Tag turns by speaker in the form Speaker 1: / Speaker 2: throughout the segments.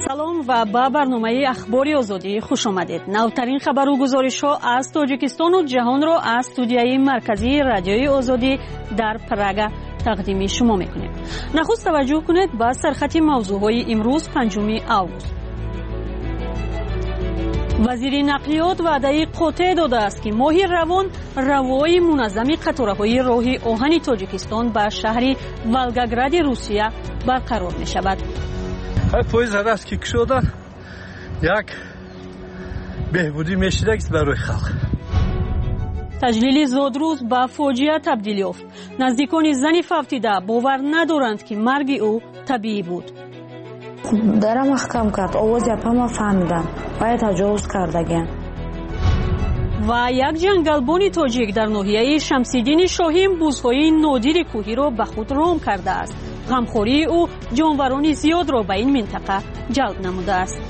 Speaker 1: салом ва ба барномаи ахбори озодӣ хуш омадед. навтарин хабару гузоришҳо аз тоҷикистону ҷаҳонро аз студияи марказии радиои озодӣ дар Прага тақдими шумо мекунем. нахуст таваҷҷӯҳ кунед ба сархати мавзӯъҳои имрӯз 5 август. вазири нақлиёт ваъдаи қотеъ додааст ки моҳи равон равои муназзами қатораҳои роҳи оҳани тоҷикистон ба шаҳри Волгогради Русия барқарор мешавад.
Speaker 2: поезд раз ки кушодан як беҳбудӣ мешидагист барои халқ.
Speaker 1: таҷлили зодрӯз ба фоҷиа табдил ёфт. наздикони зани фавтида бовар надоранд ки марги ӯ табиӣ буд.
Speaker 3: дарам маҳкам кард, овози апама фаҳмидам, баъд таҷовуз кардагиям.
Speaker 1: ва як ҷангалбони тоҷик дар ноҳияи Шамсиддини Шоҳин бузҳои нодири кӯҳиро ба худ ром кардааст. ғамхории ӯ ҷонварони зиёдро ба ин минтақа ҷалб намудааст.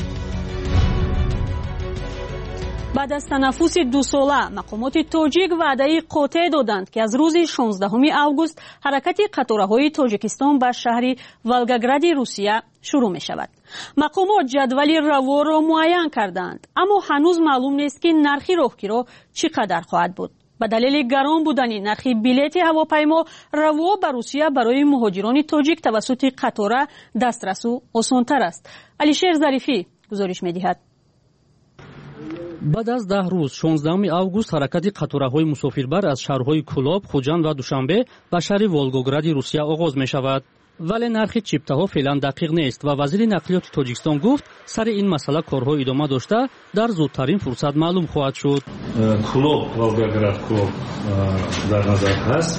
Speaker 1: баъд аз танаффуси 2 сола мақомоти тоҷик ваъдаи қотеъ доданд ки аз рӯзи 16 август ҳаракати қатораҳои Тоҷикистон ба шаҳри Волгогради Русия шурӯъ мешавад. мақомот ҷадвали раворо муайян карданд, аммо ҳанӯз маълум нест ки нархи роҳгиро чӣ қадар хоҳад буд. ба далели гарон будани нархи билети ҳавопаймо раво ба Русия барои муҳоҷирони тоҷик тавассути қатора дастрасу осонтар аст. алишер зарифӣ гузориш медиҳад.
Speaker 4: баъд аз 10 рӯз 16 август ҳаракати қатораҳои мусофирбар аз шаҳрҳои Кӯлоб, Хуҷанд ва Душанбе ба шаҳри Волгогради Русия оғоз мешавад. вале нархи чиптаҳо феълан дақиқ нест ва вазири нақлиёти Тоҷикистон гуфт сари ин масъала корҳо идома дошта дар зудтарин фурсат маълум хоҳад шуд.
Speaker 5: Кӯлоб, Волгоград, Кӯлоб дар назар ҳаст.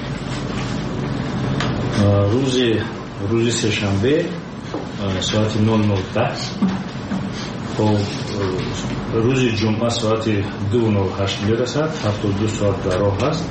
Speaker 5: рӯзи сешанбе соати 00:10 рӯзи ҷумъа соати 2:08 мерасад. 72 соат дар роҳ ҳаст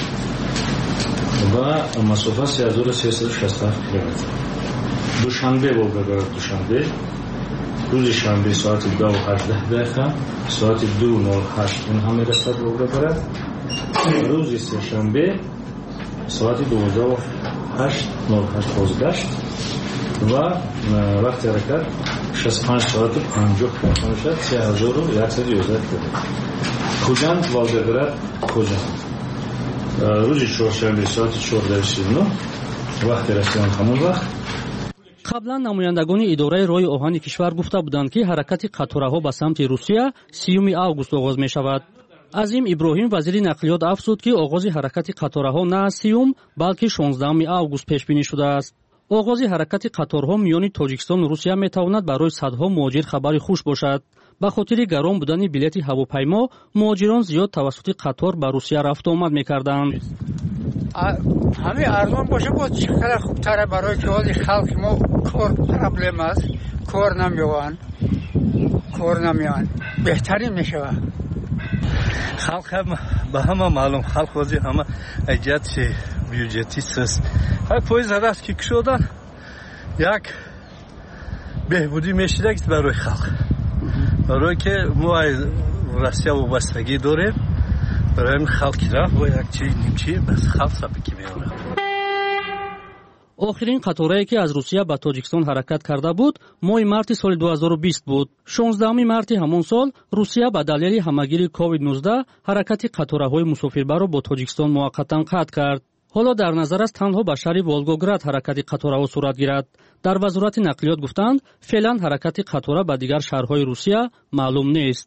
Speaker 5: ва масофа 3367 километр. душанбе Волгоград Душанбе рӯзи шанбе соати 2:18 соати 2:08 ин ҳам мерасад Волгоград. рӯзи сешанбе соати 12:08 бозгашт ва вақти ҳаракат 65 соату 50 км мешавад. 3111 км. Хуҷанд Волгоград Хуҷанд рӯзи чоршанбе соати 14:39 вақти расидан ҳамон вақт.
Speaker 4: қаблан намояндагони идораи роҳи оҳани кишвар гуфта буданд ки ҳаракати қатораҳо ба самти Русия 30 август оғоз мешавад. азим Иброҳим вазири нақлиёт афзуд ки оғози ҳаракати қатораҳо на аз 30, балки 16 август пешбинӣ шудааст. оғози ҳаракати қаторҳо миёни Тоҷикистону Русия метавонад барои садҳо муҳоҷир хабари хуш бошад. ба хотири гарон будани билети ҳавопаймо муҳоҷирон зиёд тавассути қатор ба Русия рафту омад мекарданд.
Speaker 6: ҳамин арзон боша бо чӣ қадар хубтара барои ки ҳоли халқи мо кор проблем аст, кор намеёванд беҳтарин мешавад.
Speaker 2: халқ ба ҳама маълум, халқ ҳозир ҳама аҷати бюджетист аст. поезд раз ки кушодан як беҳбудӣ мешидагист барои халқ. барое ки мо Россия вобастагӣ дорем, барои ҳамин халқи рафт бо як чизи нимчи бас халқ сабаки меорад.
Speaker 4: охирин қаторае ки аз Русия ба Тоҷикистон ҳаракат карда буд моҳи марти соли 2020 буд. 16 марти ҳамон сол Русия ба далели ҳамагири COVID-19 ҳаракати қатораҳои мусофирбарро бо Тоҷикистон муваққатан қатъ кард. ҳоло дар назар аст танҳо ба шаҳри Волгоград ҳаракати қатораҳо сурат гирад. дар вазорати нақлиёт гуфтанд феълан ҳаракати қатора ба дигар шаҳрҳои Русия маълум нест.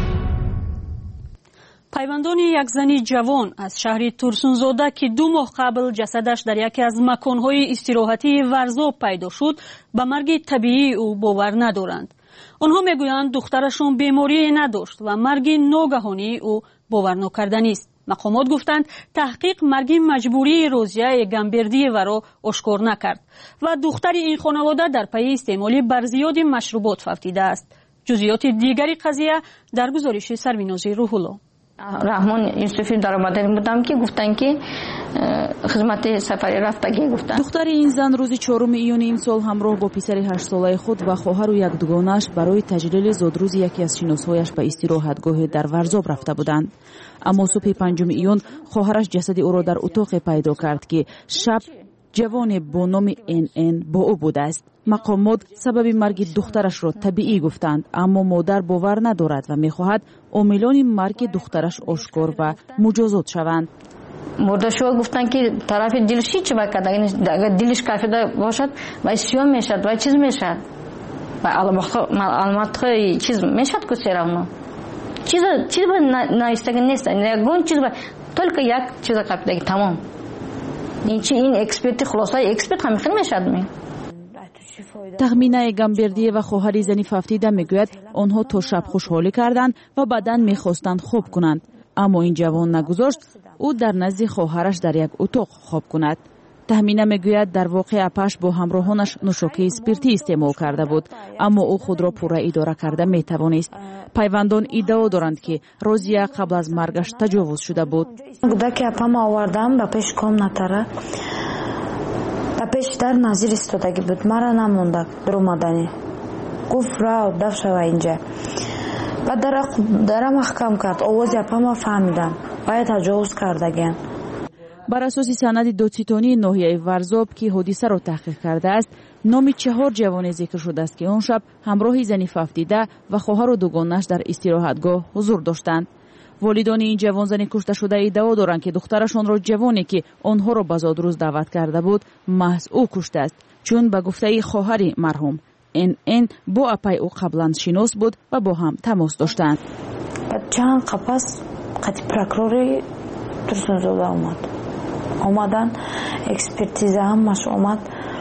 Speaker 1: пайвандони як зани ҷавон аз шаҳри Турсунзода ки 2 моҳ қабл ҷасадаш дар яке аз маконҳои истироҳатии Варзоб пайдо шуд, ба марги табиии ӯ бовар надоранд. онҳо мегӯянд духтарашон беморие надошт ва марги ногаҳонии ӯ боварнокарданист. мақомот гуфтанд таҳқиқ марги маҷбурии Розияе Гамбердиеваро ошкор накард ва духтари ин хонавода дар пайи истеъмоли барзиёди машрубот фавтидааст. ҷузъиёти дигари қазия дар гузориши Сарвинози Рӯҳулло.
Speaker 3: раҳмон юсуфи даромадани будам ки гуфтан ки хизмати сафари рафтагӣ гуфтан.
Speaker 7: духтари ин зан рӯзи 4 июни имсол ҳамроҳ бо писари 8 солаи худ ва хоҳару як дугонааш барои таҷлили зодрӯзи яке аз шиносҳояш ба истироҳатгоҳе дар Варзоб рафта буданд. аммо субҳи 5 июн хоҳараш ҷасади ӯро дар утоқе пайдо кард ки шаб جوان با نام NN با او بوده است. مقامات سبب مرگ دخترش را طبیعی گفتند، اما مادر باور ندارد و می‌خواهد عاملان مرگ دخترش آشکار و مجازات شوند.
Speaker 3: مردشو گفتن که طرف دلش هیچ وقت اگر دلش کافیده باشد و اسیان میشد و چیز میشد و علامت چیز میشد که سرمون چیز نایستگی نیست، یکون چیز только یک چیز کافیده تمام. این اکسپرت خلاصه اکسپرت هم خیلی میشد می.
Speaker 7: تخمینه گامبردیه و خواهر زنی ففتیده میگوید آنها تا شب خوشحالی کردند و بعداً میخواستند خواب کنند، اما این جوان نگذاشت او در نزد خواهرش در یک اتاق خواب کند. تخمینه میگوید در واقع اپش با همراهانش نوشاکی اسپرتی استعمال کرده بود، اما او خود را پورا اداره کرده میتوانست. پیوندان ادعا دارند که روزیه قبل از مرگش تجاوز شده بود.
Speaker 8: کودک اپم آوردم به پیش کامناتره به پیش در نظیر ایستادگی بود، مرا نمونده در اومدنی گفت راو دف شو اینجا و در محکم کرد. آواز اپم فهمیدم باید تجاوز کردگین.
Speaker 7: بر اساس سند دادستانی ناحیه ورزاب که حادثه را تحقیق کرده است، نام 4 جوان ذکر شده است که آن شب همراه زنی ففتیده و خواهر و دوگانش در استراحتگاه حضور داشتند. والدان این جوان زنی کشته شده ادعا دارند که دخترشان را جوانی که آنها را به زادروز دعوت کرده بود محض او کشته است، چون به گفته خواهر مرحوم NN با اپای او قبلا شناس بود و با هم تماس داشتند.
Speaker 8: چند قفس قطعی پروکوری ترسونزاده اومدن اکسپرتیزه همش اومد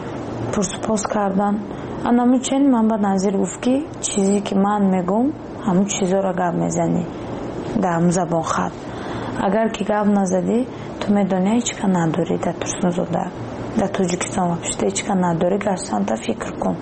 Speaker 8: پرسپوس کردن. انا چند من به نظیر گفت که چیزی که من میگم همون چیزا را گپ میزنی در هم زبان خط، اگر که گپ نزدی تو میدونی هیچ که نداری در ترسونزاده در توجیکستان و پشته هیچ که نداری گرسان تا فکر کن.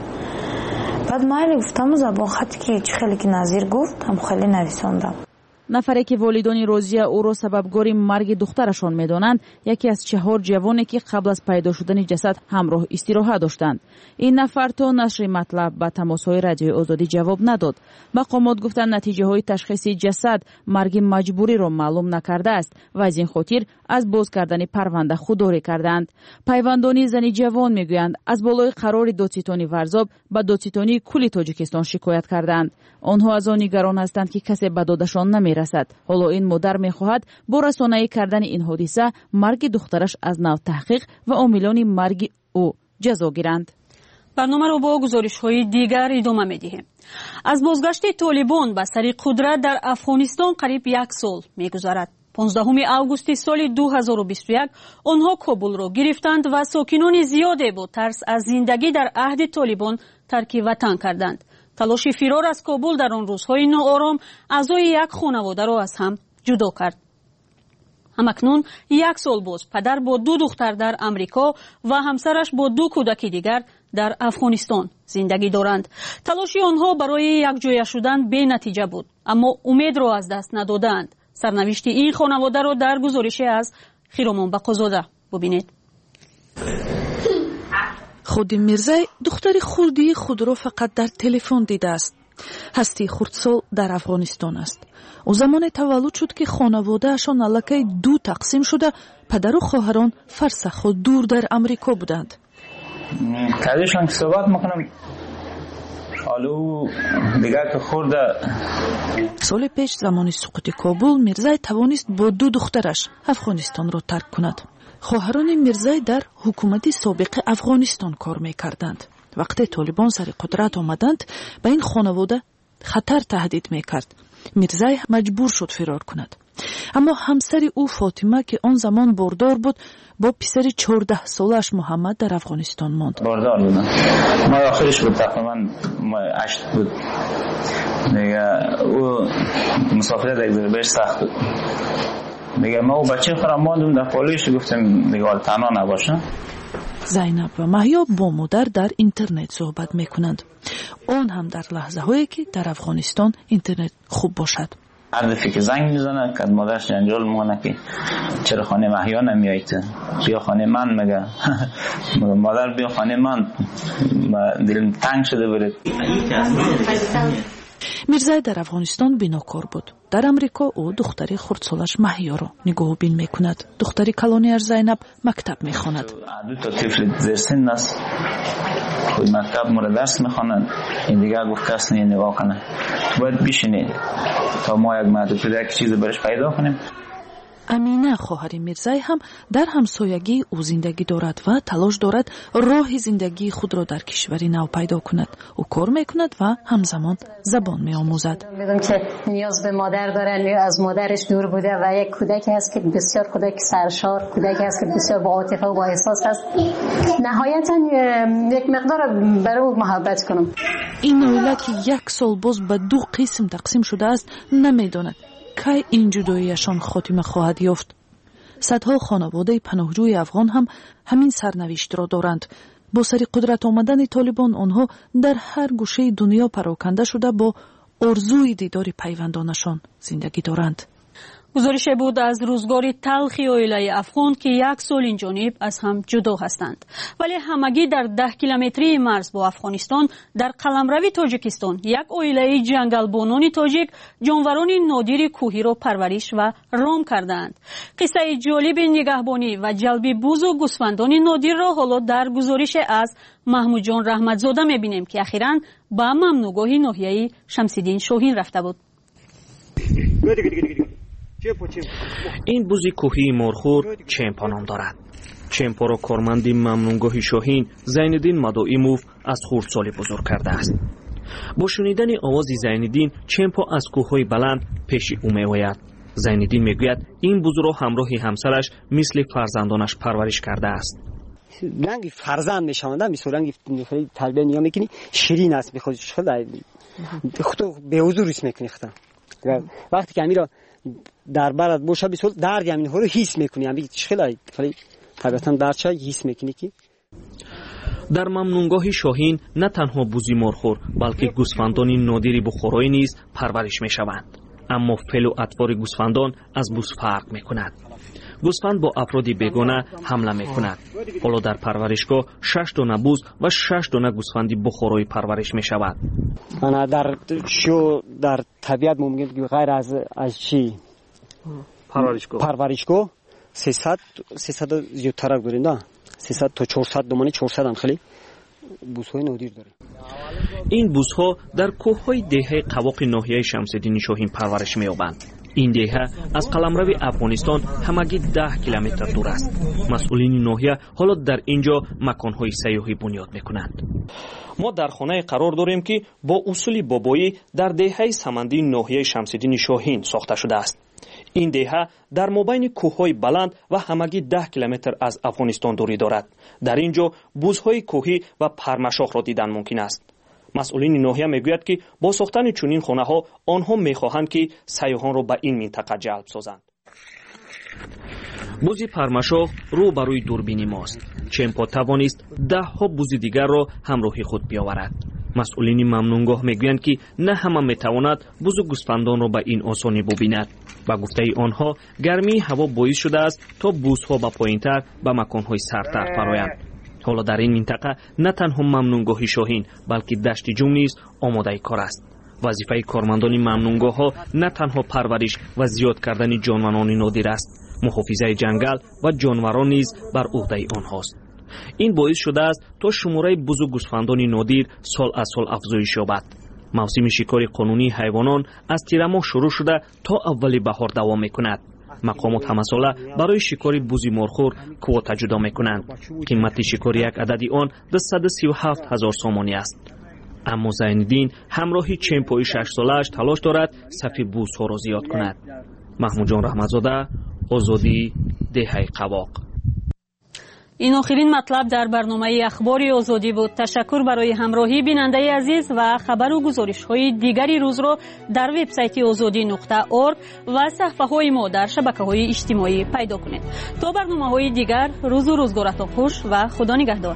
Speaker 8: بعد من گفتم زبان خطی که خیلی که نظیر گفت هم خیلی نویساندم.
Speaker 7: نفری که والدان روزیه او را سببگار مرگ دخترشان میدانند یکی از 4 جوانی که قبل از پیدا شدن جسد همراه استراحت داشتند. این نفر تا نشر مطلب به تماس‌های رادیوی آزادی جواب نداد. مقامات گفتند نتیجه‌های تشخیصی جسد مرگ مجبوری را معلوم نکرده است و از این خاطر از باز کردن پرونده خودداری کردند. پیوندان زنی جوان میگویند از بالای قرار دادستانی ورزاب به دادستانی کل تاجیکستان شکایت کردند. آنها از آن نگران هستند که کسی به دادشان نمیرسد. حالا این مادر میخواهد با رسانه‌ای کردن این حادثه مرگ دخترش از نو تحقیق و عاملان مرگ او جزا گیرند.
Speaker 1: برنامه را با گزارش‌های دیگر ادامه می‌دهیم. از بازگشت طالبان به سر قدرت در افغانستان قریب 1 سال می‌گذرد. 15 آگوست سال 2021 آنها کابل را گرفتند و ساکنان زیادی با ترس از زندگی در عهد طالبان ترک وطن کردند. تلاش فرار از کابل در آن روزهای ناآرام اعضای یک خانواده را از هم جدا کرد. همکنون 1 سال باز پدر با 2 دختر در امریکا و همسرش با 2 کودک دیگر در افغانستان زندگی دارند. تلاش آنها برای یک جای شدن بی نتیجه بود، اما امید را از دست ندادند. سرنوشت این خانواده را در گزارش از خیرامان بقازاده ببینید.
Speaker 9: خود میرزای دختر خردی خود را فقط در تلفن دیده است. هستی خردسال در افغانستان است. او زمان تولد شد که خانواده اشان الکی 2 تقسیم شده پدر و خواهران فرسخ و دور در امریکا بودند.
Speaker 10: کارشان که صحبت میکنم حالو دیگر که خورده.
Speaker 9: سال پیش زمان سقوط کابل میرزای توانست با 2 دخترش افغانستان را ترک کند. خواهران میرزای در حکومت سابق افغانستان کار میکردند. وقتی طالبان سر قدرت آمدند به این خانواده خطر تهدید میکرد. میرزای مجبور شد فرار کند. اما همسر او فاطمه که آن زمان باردار بود با پسر 14 سالش محمد در افغانستان ماند.
Speaker 10: باردار بودن. ما آخرش بود تقریبا 8 بود. دیگه او مسافرت دیگه بهش سخت بود. دیگه ما و بچه خودم ماندم در پالیش گفتم دیگه تنها نباشم.
Speaker 9: زینب و محیا با مادر در اینترنت صحبت میکنند. اون هم در لحظه هایی که در افغانستان اینترنت خوب باشد.
Speaker 10: هر دفعه که زنگ میزنه که مادرش جنجال میکنه که چرا خانه محیا نمیایید، بیا خانه من. مگه مادر بیا خانه من، دلم تنگ شده برد.
Speaker 9: میرزای در افغانستان بیناکار بود. дар амрико ӯ духтари хурдсолаш маҳёро нигоҳубин мекунад. духтари калонияш зайнаб мактаб мехонад.
Speaker 10: ду тифли зерсин аст. худ мактаб моро дарс мехонад. ин дигар гуфт кас не нигоҳ кана. бояд бишинед то мо як маҳдудияк чизе бараш пайдо кунем.
Speaker 9: амина хоҳари мирзай ҳам дар ҳамсоягӣ ӯ зиндагӣ дорад ва талош дорад роҳи зиндагии худро дар кишвари нав пайдо кунад. ӯ кор мекунад ва ҳамзамон забон меомӯзад.
Speaker 11: میدونم که نیاز به مادر دارن یا از مادرش دور بوده و یک کودکی هست که بسیار کودک سرشار، کودکی هست که بسیار با عاطفه و با احساس هست. نهایتا یک مقدار برای او محبت کنم.
Speaker 9: این اویلا که یک سال باز به دو قسم تقسیم شده است نمیداند کی این جداییشان خاتمه خواهد یافت. صدها خانواده پناهجوی افغان هم همین سرنوشت را دارند. با سر قدرت آمدن طالبان آنها در هر گوشه دنیا پراکنده شده با آرزوی دیدار پیوندانشان زندگی دارند.
Speaker 1: گزارش بود از روزگار تلخی اویلای افغان که یک سال این جانب از هم جدا هستند، ولی همگی در 10 کیلومتری مرز با افغانستان در قلمرو تاجیکستان یک اویلای جنگلبانان تاجیک جانوران نادر کوهی را پرورش و رام کردند. قصه جالب نگهبانی و جلب بوز و گوسفندان نادر را حالا در گزارش از محمود جان رحمتزاده می‌بینیم که اخیراً به ممنوعگاه ناحیه شمس‌الدین شاهین رفته بود.
Speaker 12: این بوز کوهی مرخور چمپا نام دارد. چمپا را کارمند ممنونگاه شاهین زینالدین مدائموف از خردسالی بزرگ کرده است. با شنیدن آواز زینالدین چمپا از کوههای بلند پیش او می‌آید. زینالدین میگوید این بوز را همراه همسرش مثل فرزندانش پرورش کرده است.
Speaker 13: رنگ فرزند نشانده مثل رنگ تربیت نگاه میکنی شیرین است به خودش خودو به حضور اسم میکنی خودم وقتی که امیرا در برات باشه بسیار درد همین ها رو حس میکنی همین خیلی طبیعتا درچه حس میکنی که
Speaker 12: در ممنونگاه شاهین نه تنها بوزی مرخور بلکه گوسفندان نادر بخارایی نیز پرورش میشوند. اما فعل و اطوار گوسفندان از بوز فرق میکند. گوسفند با افراد بیگانه حمله میکند. حالا در پرورشگاه 6 دانه بوز و 6 دانه گوسفند بخارایی پرورش میشود.
Speaker 13: انا در طبیعت ممکن غیر از چی پرورشگاه 300 زیادتر داریم نه 300 تا 400 دومانی 400 هم خیلی بوزهای نادر داره.
Speaker 12: این بوزها در کوههای دهه قواق ناحیه شمس‌الدین شاهین پرورش می‌یابند. این دهه از قلمرو افغانستان همگی 10 کیلومتر دور است. مسئولین ناحیه حالا در اینجا مکان‌های سیاحی بنیاد می‌کنند. ما در خانه قرار داریم که با اصول بابایی در دهه سمندی ناحیه شمس‌الدین شاهین ساخته شده است. این دهه در مابین کوههای بلند و همگی 10 کیلومتر از افغانستان دوری دارد. در اینجا بوزهای کوهی و پرمشاخ را دیدن ممکن است. مسئولین ناحیه میگوید که با ساختن چنین خانه‌ها آنها میخواهند که سیاحان را به این منطقه جلب سازند. بوز پرمشاخ رو برای دوربین ماست. چمپا توانست 10 ها بوز دیگر را همراه خود بیاورد. مسئولین ممنونگاه میگویند که نه همه میتواند بوز و گوسفندان را به این آسانی ببیند. با گفته آنها گرمی هوا باعث شده است تا بوزها به پایینتر به مکانهای سردتر فرایند. حالا در این منطقه نه تنها ممنونگاه شاهین بلکه دشت جوم نیز آماده کار است. وظیفه کارمندان ممنونگاه ها نه تنها پرورش و زیاد کردن جانوران نادر است، محافظه جنگل و جانوران نیز بر عهده آنهاست. این باعث شده است تا شماره بوز و گوسفندان نادر سال از سال افزایش یابد. موسم شکار قانونی حیوانات از تیر ماه شروع شده تا اول بهار دوام میکند. مقامات همه ساله برای شکار بوزی مرخور کوتا جدا میکنند. قیمت شکار یک عددی آن 237,000 سامانی است. اما زینالدین همراهی چمپای 6 سالش تلاش دارد صف بوزها را زیاد کند. محمود جان رحمتزاده، آزادی، دهه قواق.
Speaker 1: این آخرین مطلب در برنامه اخبار آزادی بود. تشکر برای همراهی بیننده عزیز و خبر و گزارش های دیگری روز را در وبسایت azadi.org و صفحه های ما در شبکه های اجتماعی پیدا کنید. تا برنامه های دیگر روز و روزگارتان خوش و خدا نگهدار.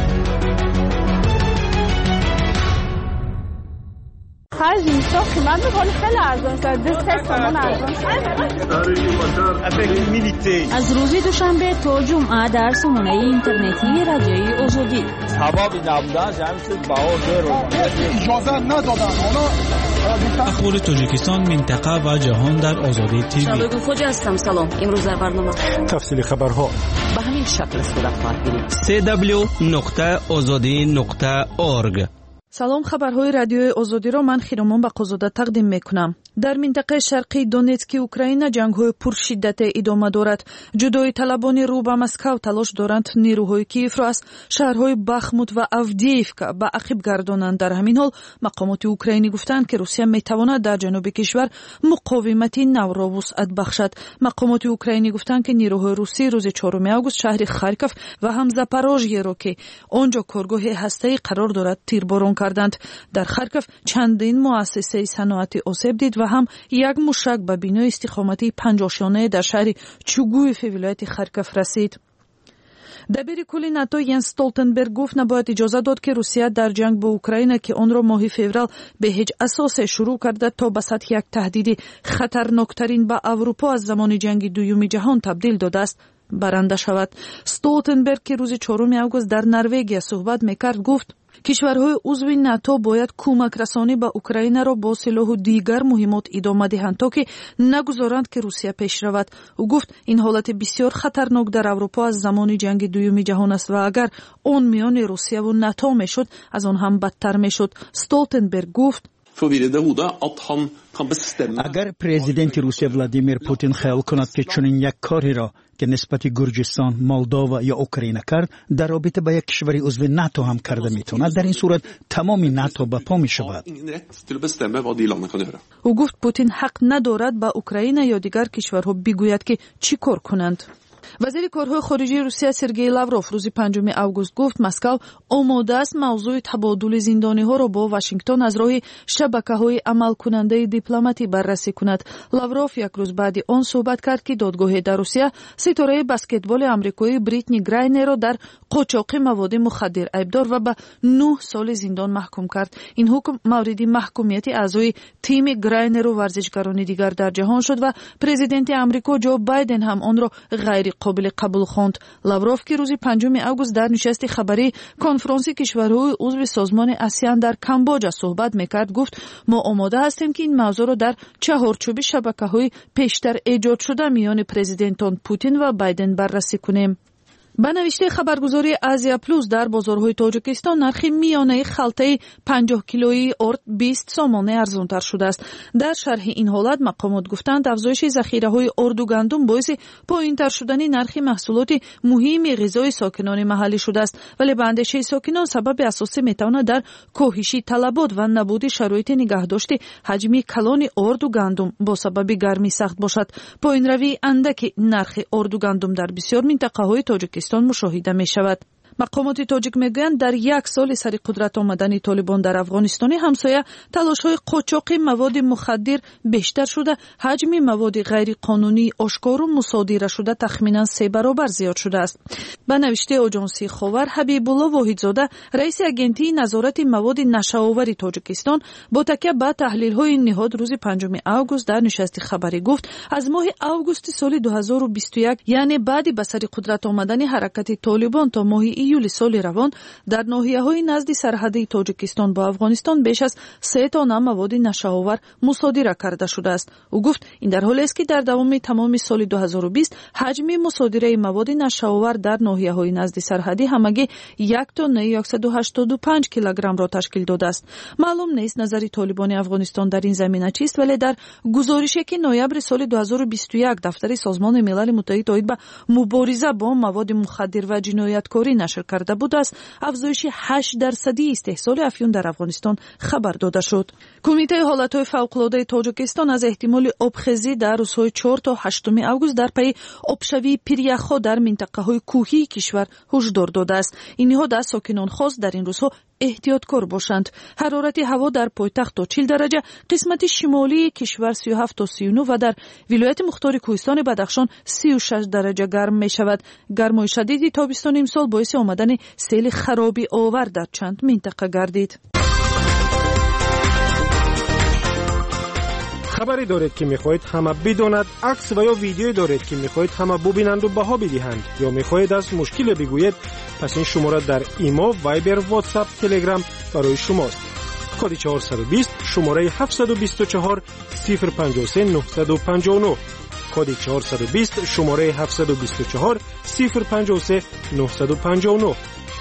Speaker 14: هر جنسا قیمت
Speaker 7: ارزان شد 3 تومان ارزان شد.
Speaker 1: از روز دوشنبه تا جمعه در سامانه اینترنتی رادیوی آزادی
Speaker 14: سبب نبودن جمعیت بهار اجازه ندادن.
Speaker 15: اخبار تاجیکستان، منطقه و جهان در آزادی تیوی.
Speaker 16: شباب خوش هستم. سلام. امروز در برنامه
Speaker 15: تفصیل خبرها
Speaker 16: به همین شکل صورت خواهد گرفت.
Speaker 9: www.azadi.org. سلام، خبرهای رادیوی آزادی را من خیرمان بقازاده تقدیم میکنم. در منطقه شرقی دونецکی اوکراین جنگ‌های پرشدت ادامه دارد. جدایی طلبان رو به مسکو تلاش دارند نیروهای کیف را از شهرهای بخموت و آفدییفکا به عقب گردانند. در همین حال مقامات اوکراینی گفتند که روسیه میتواند در جنوب کشور مقاومتی نو را وسعت بخشد. مقامات اوکراینی گفتند که نیروهای روسی روز 4 آگوست شهر خارکوف و هم زاپاروژیه را که آنجا کارگاه هسته‌ای قرار دارد تیرباران کردند. در خارکوف چندین مؤسسه صنعتی آسیب دید و هم یک موشک به بینای استخامتی 50 شانه در شهر چوگویف ولایت خارکوف رسید. دبیر کل ناتو ینس استولتنبرگ گفت نباید اجازه داد که روسیه در جنگ با اوکراین که آن را ماه فوریه به هیچ اساس شروع کرده تا به سطح یک تهدید خطرناکترین به اروپا از زمان جنگ دوم جهان تبدیل داده است برنده شود. استولتنبرگ که روز 4 آگوست در نروژ صحبت میکرد گفت کشورهای عضو ناتو باید کمک رسانی به اوکراین را با سلاح و دیگر مهمات ادامه دهند تا که نگذارند که روسیه پیش رود. او گفت این حالت بسیار خطرناک در اروپا از زمان جنگ دوم جهان است و اگر آن میان روسیه و ناتو میشد از آن هم بدتر میشد. استولتنبرگ گفت
Speaker 17: اگر پرزیدنت روسیه ولادیمیر پوتین خیال کند که چنین یک کاری را که نسبت گرجستان، مولداوا یا اوکراین کرد در رابطه با یک کشور عضو ناتو هم کرده میتواند، در این صورت تمام ناتو به پا میشود.
Speaker 9: او گفت پوتین حق ندارد با اوکراین یا دیگر کشورها بگوید که چی کار کنند. وزیر کارهای خارجه روسیه سرگئی لاوروف روز 5 آگوست گفت مسکو آماده است موضوع تبادل زندانی‌ها را با واشنگتن از راه شبکه‌های عملکننده دیپلماتی بررسی کند. لاوروف یک روز بعد آن صحبت کرد که دادگاه در روسیه ستاره بسکتبال آمریکایی بریتنی گراینر را در قاچاق مواد مخدر ایبدار و به 9 سال زندان محکوم کرد. این حکم مورد محکومیت اعضای تیم گراینر و ورزشکاران دیگر در جهان شد و پرزیدنت آمریکا جو بایدن هم آن را غیر قابل قبول خواند. لاوروف که روز 5 آگوست در نشست خبری کنفرانس کشورهای عضو سازمان آسیان در کامبوجا صحبت میکرد گفت ما آماده هستیم که این موضوع را در چهارچوب شبکه‌های پیشتر ایجاد شده میان پرزیدنتان پوتین و بایدن بررسی کنیم. با نوشته خبرگزاری آزیا پلوس در بازارهای تاجیکستان نرخ میانه خلطه 50 کیلویی ارد 20 سامانه ارزانتر شده است. در شرح این حالت مقامات گفتند افزایش ذخیره‌های ارد و گندم باعث پایین‌تر شدن نرخ محصولات مهم غذای ساکنان محلی شده است، ولی به اندیشه ساکنان سبب اساسی میتواند در کاهش طلبات و نبود شرایط نگهداشت حجم کلان ارد و گندم با سبب گرمی سخت باشد. پایین‌روی اندک نرخ ارد و گندم در بسیار منطقه‌های تاجیکستان مشاهده می شود. مقامات تاجیک میگویند در یک سال سر قدرت آمدن طالبان در افغانستان همسایه تلاش‌های قاچاق مواد مخدر بیشتر شده، حجم مواد غیر قانونی آشکار و مصادره شده تخمیناً 3 برابر زیاد شده است. به نوشته آژانسی خاور حبیب الله واحدزاده رئیس اگنتی نظارت مواد نشه‌آور تاجیکستان با تکیه به تحلیل‌های نهاد روز 5 آگوست در نشست خبری گفت از ماه آگوست سال 2021 یعنی بعد به سر قدرت آمدن حرکت طالبان تا ماه ایول سال روان در ناحیه‌های نزد سرحدی تاجیکستان با افغانستان بیش از 3 تن مواد نشه‌آور مصادره کرده شده است. او گفت این در حالی است که در دوام تمام سال 2020 حجم مصادره مواد نشه‌آور در ناحیه‌های نزد سرحدی همگی 1 تن 185 کیلوگرم را تشکیل داده است. معلوم نیست نظر طالبان افغانستان در این زمینه چیست، ولی در گزارشی که نوامبر سال 2021 دفتر سازمان ملل متحد اوید به مبارزه با مواد مخدر و جنایتکاری نشر کرده بود است افزایش 8% استحصال افیون در افغانستان خبر داده شد. کمیته حالت‌های فوق‌العاده تاجیکستان از احتمال آبخیزی در روزهای 4 تا 8 آگوست در پی آبشوی پیریخ‌ها در منطقه‌های کوهی کشور هشدار داده است. این نهاد از ساکنان خواست در این روزها احتیاطکار باشند. حرارت هوا در پایتخت تا 40 درجه، قسمت شمالی کشور 37 تا 39 و در ولایت مختار کوهستان بدخشان 36 درجه گرم می شود. گرمای شدید تابستان امسال باعث آمدن سیل خرابی آور در چند منطقه گردید.
Speaker 18: خبری دارید که میخواهید همه بداند، عکس و یا ویدیویی دارید که میخواهید همه ببینند و بها بدهند، یا میخواهید از مشکل بگویید، پس این شماره در ایما، وایبر، واتساپ، تلگرام برای شماست. کد 420 شماره 724 053 959. کد 420 شماره 724 053 959.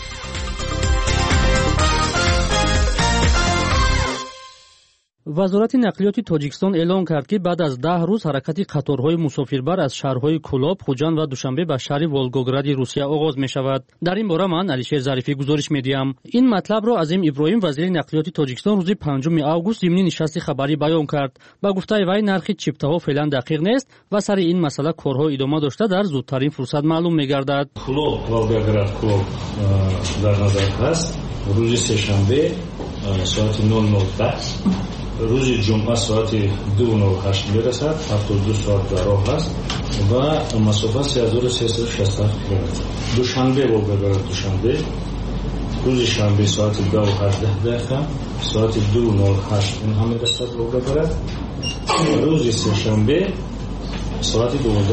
Speaker 4: وزارت نقلیات تاجیکستان اعلام کرد که بعد از 10 روز حرکت قطارهای مسافربر از شهرهای کولاب، خوجند و دوشنبه به شهر ولگوگراد روسیه آغاز می شود. در این باره من علیشیر ظریفی گزارش می دهم. این مطلب را عظیم ابراهیم وزیر نقلیات تاجیکستان روز 5 آگوست ضمن نشست خبری بیان کرد. با گفته وی نرخ چیپتاها فعلا دقیق نیست و سر این مسئله کارها ادامه داشته در زودترین فرصت معلوم می گردد.
Speaker 5: کولاب ولگوگراد کولاب در نظر هست. روز سه‌شنبه ساعت 00:10 روز جمعه ساعت 2:08 میرسد. 72 ساعت در راه است و مسافت 3367 کیلومتر. دوشنبه ولگوگراد دوشنبه روز شنبه ساعت 2:18 ساعت 2:08 اینها میرسد ولگوگراد. روز سه‌شنبه ساعت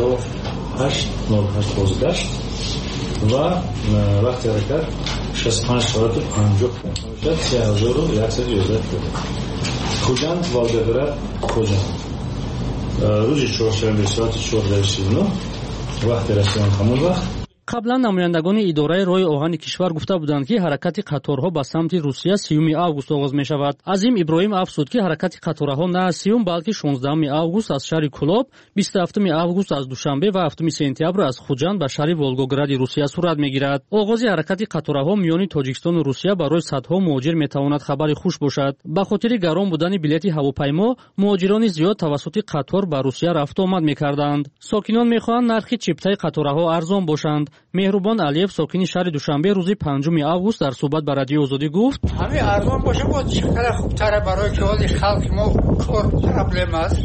Speaker 5: 12:08 بازگشت و وقت حرکت 65 ساعت 50 دقیقه 3111 کیلومتر. خوجند ولگوگراد خوجند روز چهارشنبه ساعت 14:39 وقت رسیدن همون وقت.
Speaker 4: قبلا نمایندگان اداره راه آهن کشور گفته بودند که حرکت قطارها به سمت روسیه 30 آگوست آغاز می شود. عظیم ابراهیم افزود که حرکت قطارها نه 30 بلکه 16 آگوست از شهر کولاب، 27 آگوست از دوشنبه و 7 سپتامبر از خوجند به شهر ولگوگراد روسیه صورت می گیرد. آغاز حرکت قطارها میان تاجیکستان و روسیه برای صدها مهاجر می تواند خبری خوش باشد. به خاطر گران بودن بلیط هواپیما، مهاجران زیاد توسط قطار به روسیه رفت و آمد می کردند. ساکنان می خواهند نرخ چیپتای قطارها ارزان باشند. مهربان علیف ساکن شهر دوشنبه روز 5 آگوست در صحبت با رادیو آزادی گفت:
Speaker 6: همین ارزان باشه بود چقدر خوبتره برای که حالی خلق ما کار پرابلم است،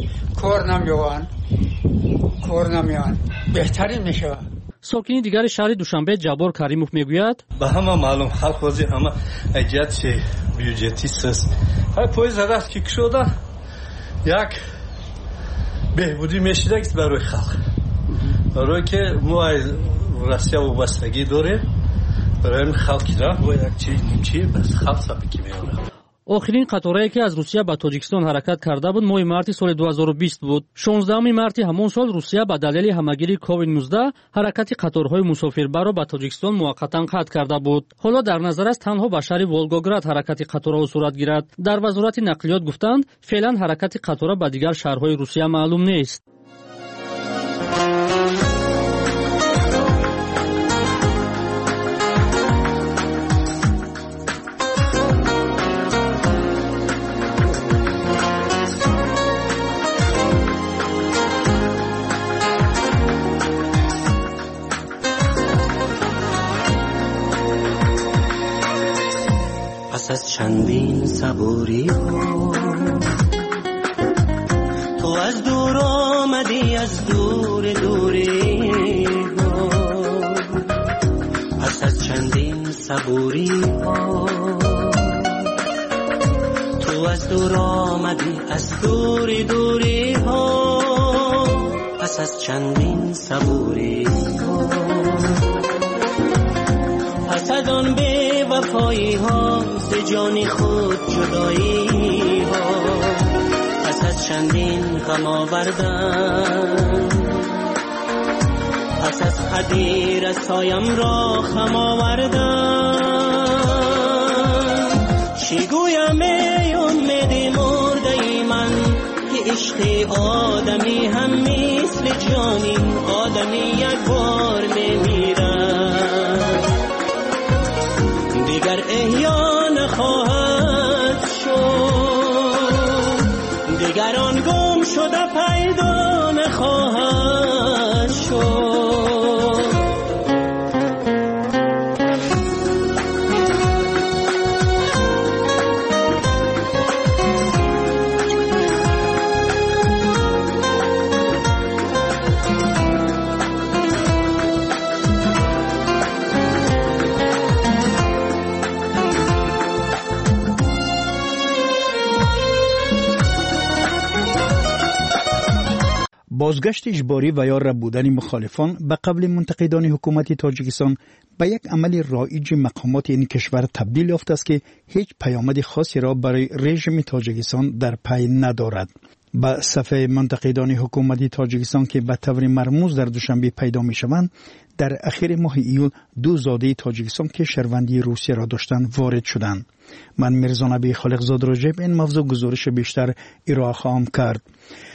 Speaker 6: کار نمیان بهترین میشه.
Speaker 4: ساکنی دیگر شهر دوشنبه جبار کریموف میگوید:
Speaker 2: به همه معلوم خلق وزی همه ایجاد بیوجتی است. های پویز هست که شده یک بهبودی میشه برای خلق، برای که ما روسیه وابستگی داره، برای این خلقی را با یک چیز بس خلق سابقی میاره.
Speaker 4: آخرین قطارهایی که از روسیه به تاجیکستان حرکت کرده بود ماه مارت سال 2020 بود. 16 مارت همون سال روسیه به دلیل همگیری کووید 19 حرکت قطارهای مسافربر را به تاجیکستان موقتا قطع کرده بود. حالا در نظر است تنها به شهر ولگوگراد حرکت قطارها صورت گیرد. در وزارت نقلیات گفتند فعلا حرکت قطارها به دیگر شهرهای روسیه معلوم نیست.
Speaker 19: از چندین صبوری ها تو از دور آمدی، از دور دوری ها. پس از چندین صبوری ها تو از دور آمدی، از دور دوری ها. پس از چندین صبوری ها، پس از آن بی وفایی ها، ز جان خود جدایی ها. پس از چندین غم آوردن، پس از خدی رسایم را خم آوردن. چی گویم ای امید مرده من که عشق آدمی هم مثل جانی، آدمی یک بار میمیرد دیگر احیا نخواهد شد، دیگر آن گم شده پیدا نخواهد شد.
Speaker 17: بازگشت اجباری و یا ربودن مخالفان به قبل منتقدان حکومت تاجیکستان به یک عمل رایج مقامات این کشور تبدیل یافته است که هیچ پیامد خاصی را برای رژیم تاجیکستان در پی ندارد. به صفحه منتقدان حکومت تاجیکستان که به طور مرموز در دوشنبه پیدا می شوند، در اخیر ماه ایول 2 زاده تاجیکستان که شهروندی روسیه را داشتند وارد شدند. من میرزا نبی خالقزاد راجع به این موضوع گزارش بیشتر ارائه خواهم کرد.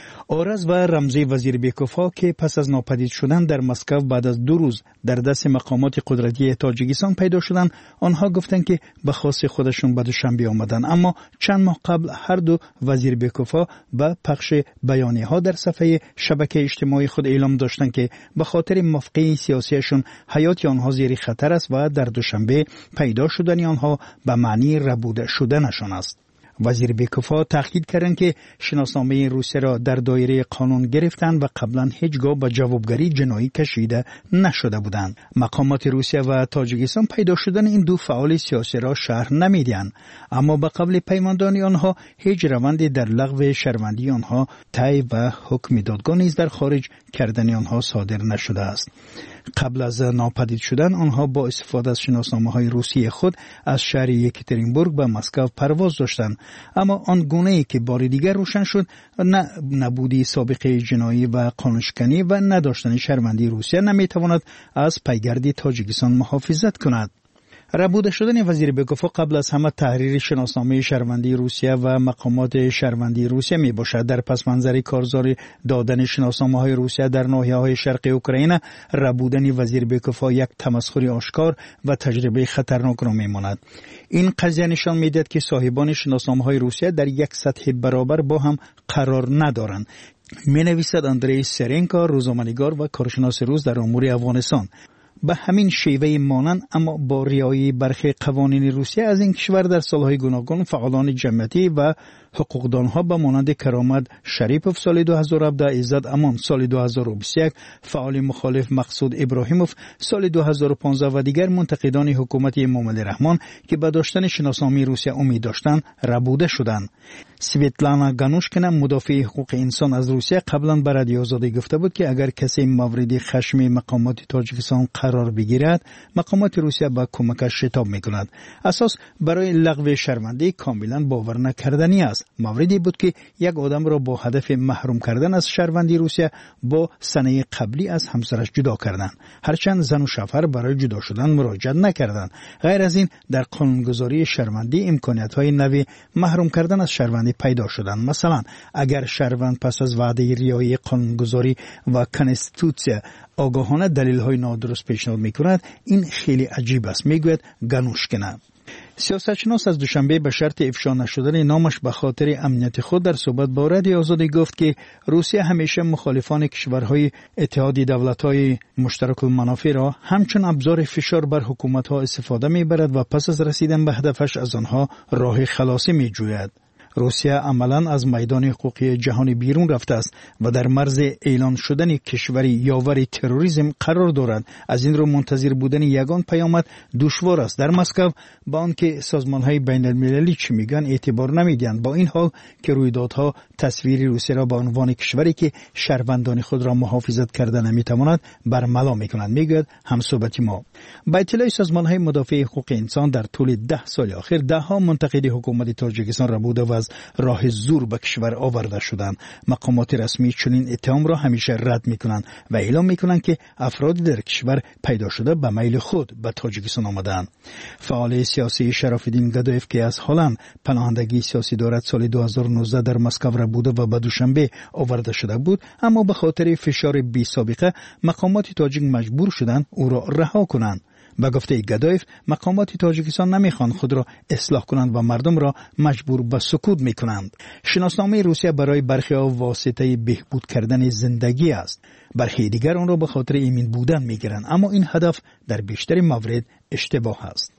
Speaker 17: آرز و رمزی وزیر بیکوفا که پس از ناپدید شدن در مسکو بعد از 2 روز در دست مقامات قدرتی تاجیکستان پیدا شدند، آنها گفتند که به خواست خودشون به دوشنبه آمدند، اما چند ماه قبل هر دو وزیر بیکوفا به پخش بیانیه ها در صفحه شبکه اجتماعی خود اعلام داشتند که به خاطر موقع سیاسیشون حیات آنها زیر خطر است و در دوشنبه پیدا شدن آنها به معنی ربوده شدنشان است. وزیر بیکوفا تاکید کردند که شناسنامه روسیه را در دایره قانون گرفتند و قبلا هیچگاه به جوابگری جنایی کشیده نشده بودند. مقامات روسیه و تاجیکستان پیدا شدن این 2 فعال سیاسی را شرح نمیدهند، اما به قبل پیماندانی آنها هیچ روندی در لغو شهروندی آنها طی و حکم دادگاه نیز در خارج کردن آنها صادر نشده است. قبل از ناپدید شدن آنها با استفاده از شناسنامه‌های روسی خود از شهر یکاترینبورگ به مسکو پرواز داشتند، اما آن گونه‌ای که بار دیگر روشن شد نه نبودی سابقه جنایی و قانونشکنی و نداشتن شهروندی روسیه نمیتواند از پیگرد تاجیکستان محافظت کند. ربوده شدن وزیر بیکوفا قبل از همه تحریر شناسنامه شهروندی روسیه و مقامات شهروندی روسیه می باشد. در پس منظر کارزار دادن شناسنامه های روسیه در ناحیه های شرقی اوکراین، ربودن وزیر بیکوفا یک تمسخر آشکار و تجربه خطرناک را می ماند. این قضیه نشان می دهد که صاحبان شناسنامه های روسیه در یک سطح برابر با هم قرار ندارند. می نویسد اندری سرنکا، روزنامه‌نگار و کارشناس روس در امور افغانستان. به همین شیوه مانند اما با رعایت برخی قوانین روسیه از این کشور در سالهای گوناگون فعالان جمعیتی و حقوقدانها به مانند کرامت شریپوف سال 2017، عزت امان سال 2021، فعال مخالف مقصود ابراهیموف سال 2015 و دیگر منتقدان حکومت امام علی رحمان که به داشتن شناسنامه روسیه امید داشتند ربوده شدند. سویتلانا گانوشکینا مدافع حقوق انسان از روسیه قبلا به رادیو آزادی گفته بود که اگر کسی مورد خشم مقامات تاجیکستان قرار بگیرد، مقامات روسیه با کمکش شتاب میکند. اساس برای لغو شرمندگی کاملا باور نکردنی است. موردی بود که یک آدم را با هدف محروم کردن از شهروندی روسیه با سنه قبلی از همسرش جدا کردند، هرچند زن و شوهر برای جدا شدن مراجعه نکردند. غیر از این در قانونگذاری شهروندی امکانیت‌های نوی محروم کردن از شهروندی پیدا شدند. مثلا اگر شهروند پس از وعده رعایت قانونگذاری و کنستیتوسیه آگاهانه دلیل‌های نادرست پیشنهاد می‌کند، این خیلی عجیب است، میگوید گانوشکینا. سیاستشناس از دوشنبه به شرط افشا نشدن نامش به خاطر امنیت خود در صحبت با رادیو آزادی گفت که روسیه همیشه مخالفان کشورهای اتحادیه دولت‌های مشترک المنافع را همچون ابزار فشار بر حکومت‌ها استفاده می‌برد و پس از رسیدن به هدفش از آنها راه خلاصی می‌جوید. روسیه عملاً از میدان حقوقی جهانی بیرون رفته است و در مرز اعلان شدن کشوری یاور تروریسم قرار دارد. از این رو منتظر بودن یگان پیامد دشوار است. در مسکو با آنکه سازمان‌های بین‌المللی چی میگن اعتبار نمیدهند، با این حال که رویدادها تصویر روسیه را به عنوان کشوری که شهروندان خود را محافظت کرده نمیتواند برملا میکنند، میگوید همصحبتی ما. با اطلاع سازمان‌های مدافع حقوق انسان در طول 10 سال اخیر ده‌ها منتقد حکومت تاجیکستان را بوده و از راه زور به کشور آورده شدند. مقامات رسمی چنین اتهام را همیشه رد میکنند و اعلام میکنند که افرادی در کشور پیدا شده به میل خود به تاجیکستان آمدند. فعال سیاسی شراف‌الدین گدایف که از هلند پناهندگی سیاسی دارد، سال 2019 در مسکو را بوده و به دوشنبه آورده شده بود، اما به خاطر فشار بی سابقه مقامات تاجیک مجبور شدند او را رها کنند. به گفته گدایف مقامات تاجیکستان نمیخوان خود را اصلاح کنند و مردم را مجبور به سکوت میکنند. شناسنامه روسیه برای برخی ها واسطه بهبود کردن زندگی است، برخی دیگر آن را به خاطر ایمن بودن میگیرند، اما این هدف در بیشتر موارد اشتباه است.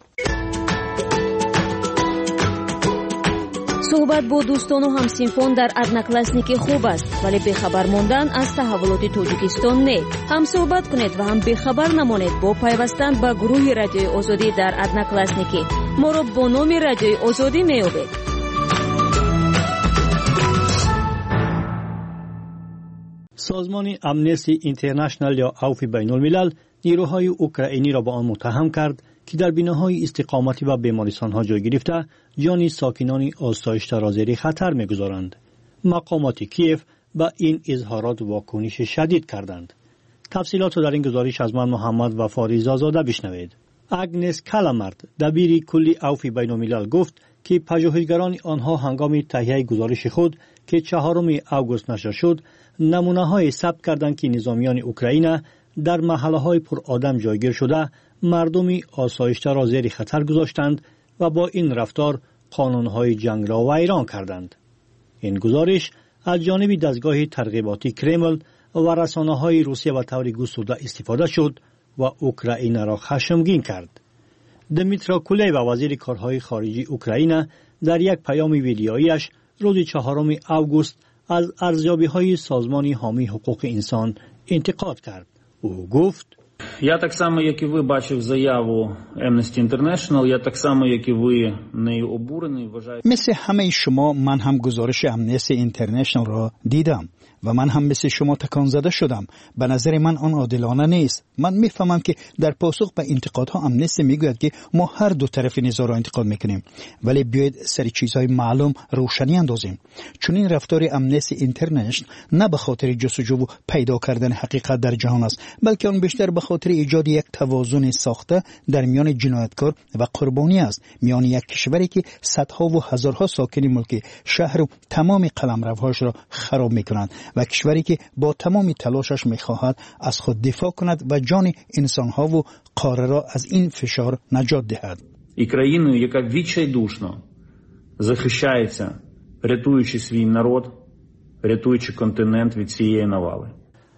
Speaker 20: صحبت با دوستان و همسینفان در одноклассники خوب است، ولی بخبر ماندن از تحولات تاجیکستان نه. هم صحبت کنید و هم بخبر نمانید با پیوستن به گروه رادیوی آزادی در одноклассники. ما را با نام رادیوی آزادی می‌یابید.
Speaker 21: سازمان امنستی اینترنشنال یا عفو بین الملل نیروهای اوکراینی را به آن متهم کرد که در بناهای استقامتی و بیمارستان‌ها جای گرفته جان ساکنان آسایش‌تر را زیر خطر می‌گذارند. مقامات کیف با این اظهارات واکنش شدید کردند. تفصیلات را در این گزارش از من محمد وفاری زازاده بشنوید. اگنس کلامرد دبیر کلی عفو بین الملل گفت که پژوهشگران آنها هنگام تهیه گزارش خود که 4 آگوست نشر شد نمونه‌های ثبت کردند که نظامیان اوکراین در محله‌های پر آدم جایگیر شده مردم آسایشته را زیر خطر گذاشتند و با این رفتار قانون‌های جنگ را ویران کردند. این گزارش از جانب دستگاه ترغیباتی کرمل و رسانه‌های روسیه و طور گسترده استفاده شد و اوکراین را خشمگین کرد. دمیترا کولبا وزیر کارهای خارجی اوکراین در یک پیام ویدیویی‌اش روز 4 آگوست از ارزیابی‌های سازمان حامی حقوق انسان انتقاد کرد. او گفت:
Speaker 22: Я так само, як і ви, бачив заяву Amnesty International, я так само, як і ви, нею обурений, вважаю...
Speaker 17: مثل همه شما من هم گزارش امنستی اینترنشنال را دیدم و من هم مثل شما تکان زده شدم. به نظر من آن عادلانه نیست. من میفهمم که در پاسخ به انتقادها امنستی میگوید که ما هر دو طرف نزاع را انتقاد میکنیم، ولی بیاید سر چیزهای معلوم روشنی اندازیم. چون این رفتار امنستی اینترنشنال نه به خاطر جستجو و پیدا کردن حقیقت در جهان است، بلکه آن بیشتر به خاطر ایجاد یک توازن ساخته در میان جنایتکار و قربانی است، میان یک کشوری که صدها و هزارها ساکن ملک شهر و تمام قلمروهاش را خراب میکنند و کشوری که با تمام تلاشش میخواهد از خود دفاع کند و جان انسانها و قاره را از این فشار نجات دهد.
Speaker 22: І країною, яка відчайдушно захищається, рятуючи свій народ, рятуючи континент від цієї навали.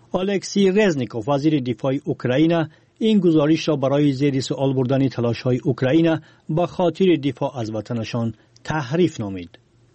Speaker 21: الکسی رزنیکوف وزیر دفاع اوکراین این گزارش را برای زیر سوال بردن تلاش‌های اوکراین با خاطر دفاع از وطنشان تحریف نامید.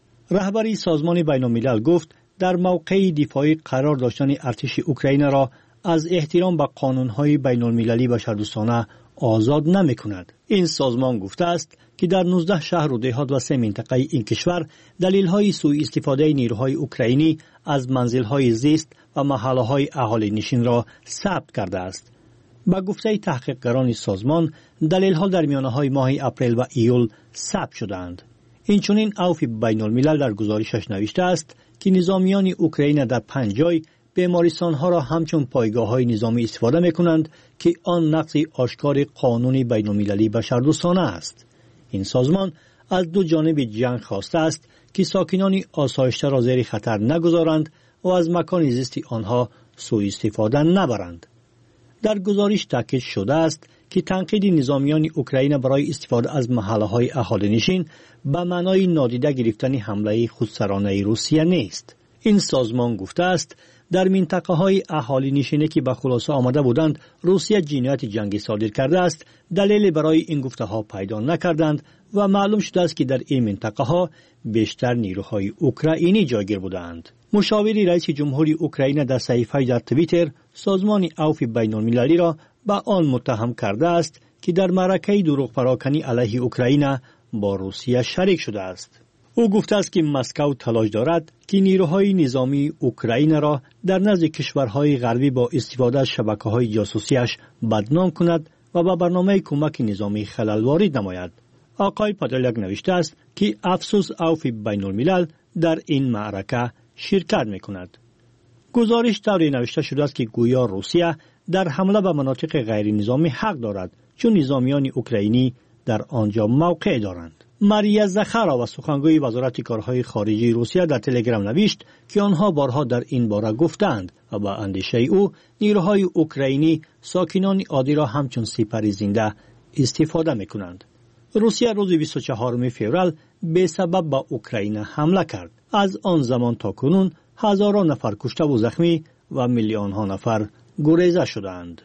Speaker 21: رهبری سازمان بین‌الملل گفت در موقع دفاعی قرار داشتن ارتش اوکراین را از احترام به قانون‌های بین‌المللی بشردوستانه آزاد نمی‌کند. این سازمان گفته است که در 19 شهر و دهات و 3 منطقه این کشور دلیل‌های سوء استفاده نیروهای اوکراینی از منزل‌های زیست و محله‌های اهالی نشین را ثبت کرده است. با گفته تحقیقگران سازمان دلیل‌ها در میانه‌های ماه اپریل و ایول ثبت شدند. اینچنین عفو بین الملل در گزارشش نوشته است که نظامیان اوکراین در 5 جای بیمارستان‌ها را همچون پایگاه‌های نظامی استفاده می‌کنند که آن نقض آشکار قانون بین‌المللی بشردوستانه است. این سازمان از دو جانب جنگ خواسته است که ساکنان آسایشته را زیر خطر نگذارند و از مکان زیست آنها سوء استفاده نبرند. در گزارش تاکید شده است که تنقید نظامیان اوکراین برای استفاده از محله‌های اهالی نشین به معنای نادیده گرفتن حمله خودسرانه روسیه نیست. این سازمان گفته است در منطقه‌های اهالی نشینی که به خلاصه آمده بودند روسیه جنایت جنگی صادر کرده است، دلیل برای این گفته‌ها پیدا نکردند و معلوم شده است که در این منطقه‌ها بیشتر نیروهای اوکراینی جایگیر بودند. مشاور رئیس جمهوری اوکراین در صحیفه در توییتر سازمان عفو بین‌المللی را به آن متهم کرده است که در معرکه دروغ پراکنی علیه اوکراین با روسیه شریک شده است. او گفته است که مسکو تلاش دارد که نیروهای نظامی اوکراین را در نزد کشورهای غربی با استفاده از شبکه‌های جاسوسیش بدنام کند و به برنامه کمک نظامی خلل وارد نماید. آقای پادلیاک نوشته است که افسوس عفو بین الملل در این معرکه شرکت می‌کند. گزارش طوری نوشته شده است که گویا روسیه در حمله به مناطق غیر نظامی حق دارد چون نظامیان اوکراینی در آنجا موقع دارند. ماریا زخارا و سخنگوی وزارت کارهای خارجی روسیه در تلگرام نوشت که آنها بارها در این باره گفتند و با اندیشه او نیروهای اوکراینی ساکنان عادی را همچون سپر زنده استفاده می‌کنند. روسیه روز 24 فوریه به سبب با اوکراین حمله کرد. از آن زمان تا کنون هزاران نفر کشته و زخمی و میلیون ها نفر گریزه شدند.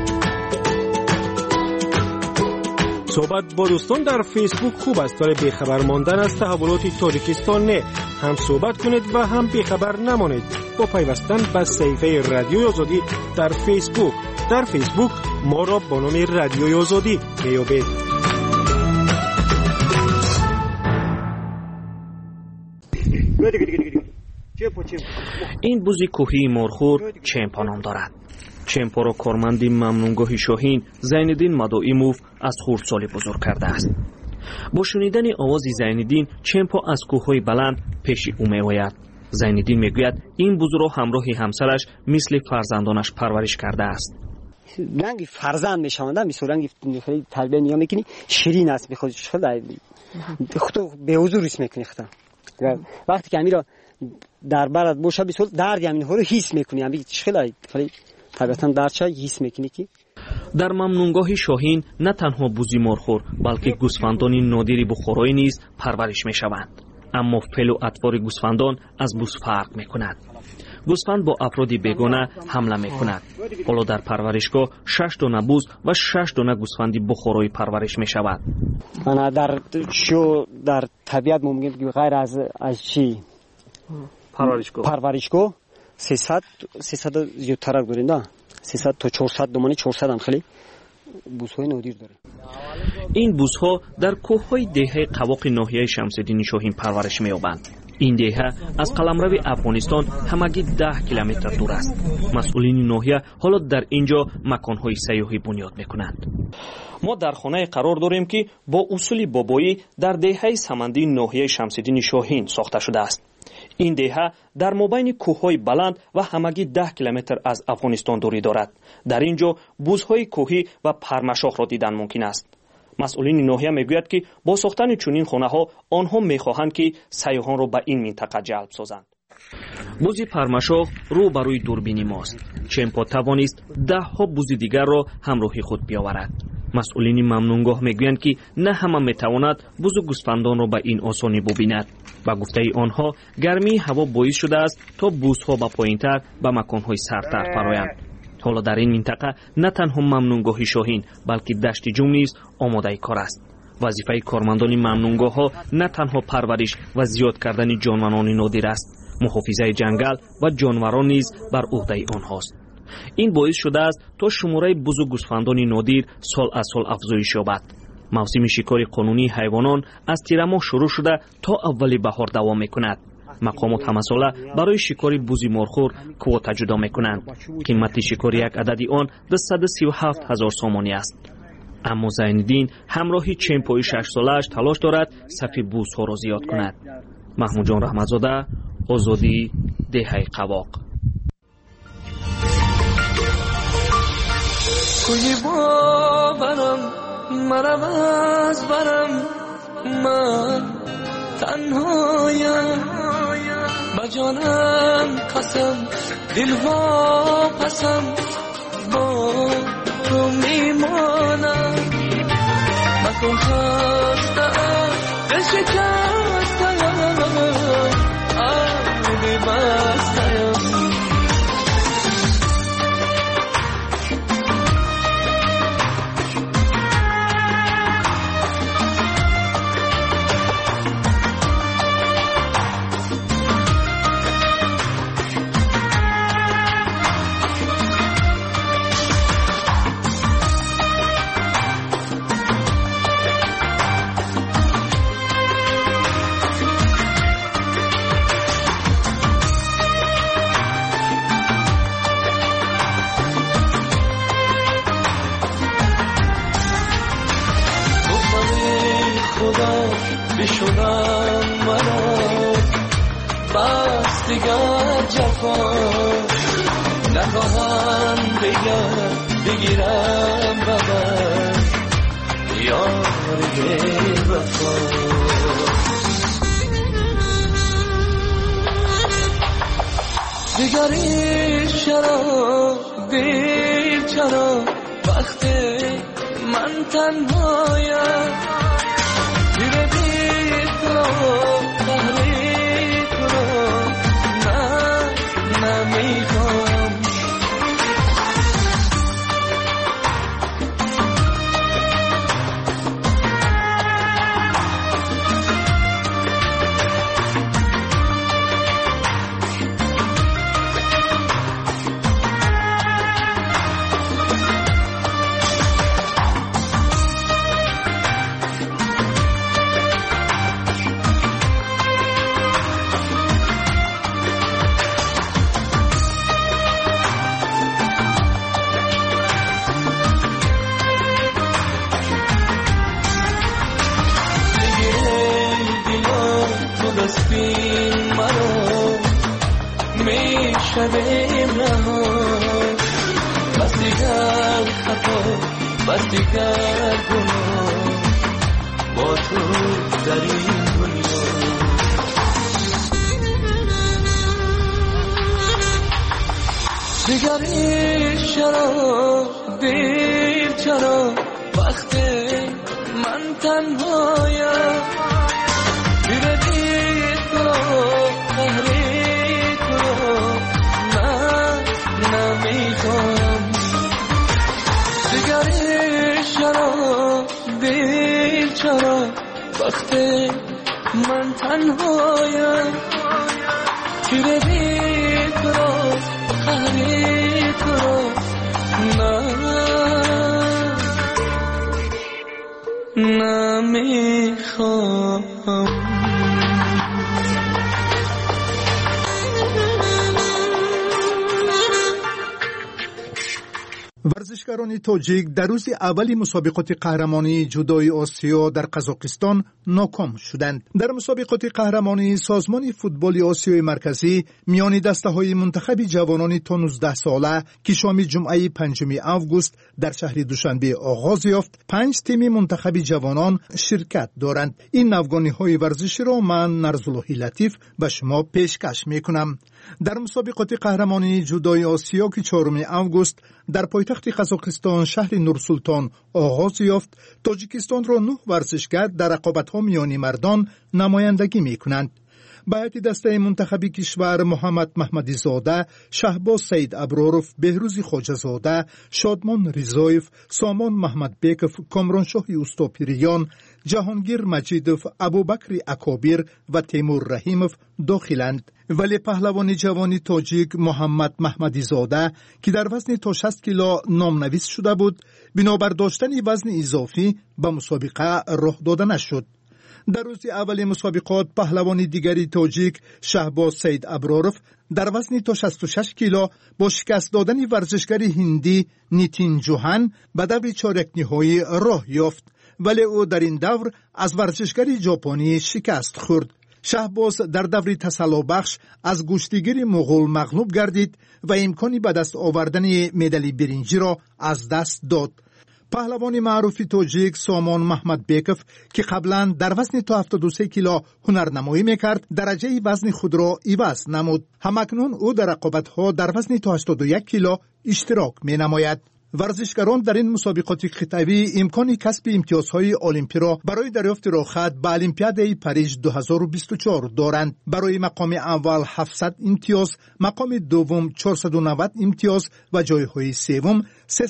Speaker 18: صحبت با دوستان در فیسبوک خوب است ولی بیخبر ماندن از تحولات تاجیکستان نه. هم صحبت کنید و هم بیخبر نمانید با پیوستن به صفحه رادیوی آزادی در فیسبوک. در فیسبوک ما را با نام رادیوی آزادی میابید.
Speaker 12: این بز کوهی مرخور چمپا نام دارد. چمپا را کارمند ممنونگاه شاهین زینالدین مدائموف از خردسالی بزرگ کرده است. با شنیدن آواز زینالدین چمپا از کوههای بلند پیش او میآید. زینالدین میگوید این بز را همراه همسرش مثل فرزندانش پرورش کرده است.
Speaker 13: رنگ فرزند میشوند، مثل رنگ تربیت نیا میکنی، شیرین است بخواد خود به حضور اسم میکنی خدا. وقتی که امیرا در برات باشه بسیار درد همین ها رو حس میکنی، همین خیلی طبیعتا درد چه حس میکنی که
Speaker 12: در ممنونگاه شاهین نه تنها بوزی مرخور بلکه گوسفندان نادری بخورایی نیز پرورش میشوند. اما فعل و اطوار گوسفندان از بز فرق میکند. گوسفند با افرادی بیگانه حمله میکند. حالا در پرورشگاه 6 دانه بز و 6 دانه گوسفندی بخورایی پرورش میشود.
Speaker 13: انا در طبیعت ممکن که غیر از چی پرورشگاه 300 زیادتر داریم، نه 300 تا 400 دمانی 400 هم خیلی بوس‌های نادر داره.
Speaker 12: این بوس‌ها در کوه‌های دهه قواق ناحیه شمس‌الدین شاهین پرورش می‌یابند. این دهه از قلمرو افغانستان همگی 10 کیلومتر دور است. مسئولین ناحیه حالا در اینجا مکان‌های سیاحی بنیاد می‌کنند. ما در خانه قرار داریم که با اصول بابایی در دهه سمندی ناحیه شمس‌الدین شاهین ساخته شده است. این دهه در مابین کوه‌های بلند و همگی 10 کیلومتر از افغانستان دوری دارد. در اینجا بزهای کوهی و پرمشاخ را دیدن ممکن است. مسئولین ناحیه میگویند که با ساختن چنین خانه‌ها آنها می‌خواهند که سیاحان را به این منطقه جلب سازند. بز پرمشاخ رو بروی دوربین ماست. چمپا توانست 10 بز دیگر را همراهی خود بیاورد. مسئولین ممنونگاه میگویند که نه همه میتواند بز و گوسفندان را به این آسانی ببیند. با گفته آنها گرمی هوا باعث شده است تا بزها به پایینتر به مکانهای سردتر فرایند. حالا در این منطقه نه تنها ممنونگاه شاهین بلکه دشت جوم نیز آماده کار است. وظیفه کارمندان ممنونگاه ها نه تنها پرورش و زیاد کردن جانوران نادر است، محافظه جنگل و جانوران نیز بر عهده آنهاست. این باعث شده است تا شماره بز و گوسفندان نادر سال از سال افزایش یابد. موسم شکار قانونی حیوانات از تیر ماه شروع شده تا اول بهار دوام میکند. مقامات همه ساله برای شکار بز مرخور کوتا جدا میکنند. قیمت شکار یک عددی آن 237,000 سامانی است. اما زینالدین همراهی چمپای 6 سالش تلاش دارد صف بزها را زیاد کند. محمود جان رحمتزاده، آزادی، دهه قواق.
Speaker 3: کوی باورم مرم از برم، من تنهایم با جانم قسم دل واپسم با تو میمانم. مکن خستم دل شکستم آبی بستم. بشونم منو بس دیگر جفا نخواهم بگیرم ببر یار وفا. دیگری چرا دیر چرا وقتی من تنهایم شویم رها بس دیگر خطا بس دیگر گناه با تو در این دنیا دیگر این شراب دیر چرا وقتی من تنهایم دیره دیر تو قهری تو من نمیخوام دیگر این شراب دیر چرا وقتی من تنهایم دیره دیر تو قهری تو نمیخوام
Speaker 8: ورزشکاران تاجیک در روز اولی مسابقات قهرمانی جودوی آسیا در قزاقستان ناکام شدند. در مسابقات قهرمانی سازمان فوتبال آسیای مرکزی میان دسته‌های منتخب جوانان تا 19 ساله که شام جمعه 5 آگوست در شهر دوشنبه آغاز یافت، 5 تیم منتخب جوانان شرکت دارند. این نوگانی‌های ورزشی را من نرزاللهی لطیف به شما پیشکش می‌کنم. در مسابقات قهرمانی جودوی آسیا که 4 آگوست در پایتخت قزاقستان شهر نورسولتان آغاز یافت، تاجیکستان را 9 ورزشگر در رقابت‌ها میان مردان نمایندگی می‌کنند. به هیئت دسته منتخبی کشور محمد محمدی زاده، شهباز سید ابراروف، بهروز خواجه زاده، شادمان رضایف، سامان محمد بیکف، کامرانشاه اوستاپیریان، جهانگیر مجیدوف، ابوبکر اکابیر و تیمور رحیموف داخلند. ولی پهلوان جوانی تاجیک محمد محمدی زاده که در وزن تا 60 کیلو نامنویس شده بود، بنابر داشتن وزن اضافی به مسابقه راه داده نشد. در روز اول مسابقات پهلوان دیگری تاجیک شهباز سید ابراروف در وزن تا 66 کیلو با شکست دادن ورزشگر هندی نیتین جوهان به دور چهارک نهایی راه یافت، ولی او در این دور از ورزشگر ژاپنی شکست خورد. شهباز در دور تسلا بخش از گشتیگیر مغول مغلوب گردید و امکانی به دست آوردن مدال برنجی را از دست داد. پهلوان معروف تاجیک سامان محمد بیکف که قبلا در وزن تا 73 کیلو هنرنمایی میکرد، درجه وزن خود را عوض نمود. همکنون او در رقابت‌ها در وزن تا 81 کیلو اشتراک مینماید. ورزشکاران در این مسابقات خطوی امکان کسب امتیازهای المپی را برای دریافت راهخط به المپیاد پاریژ 2024 دارند. برای مقام اول 700 امتیاز، مقام دوم 490 امتیاز و جایهای سوم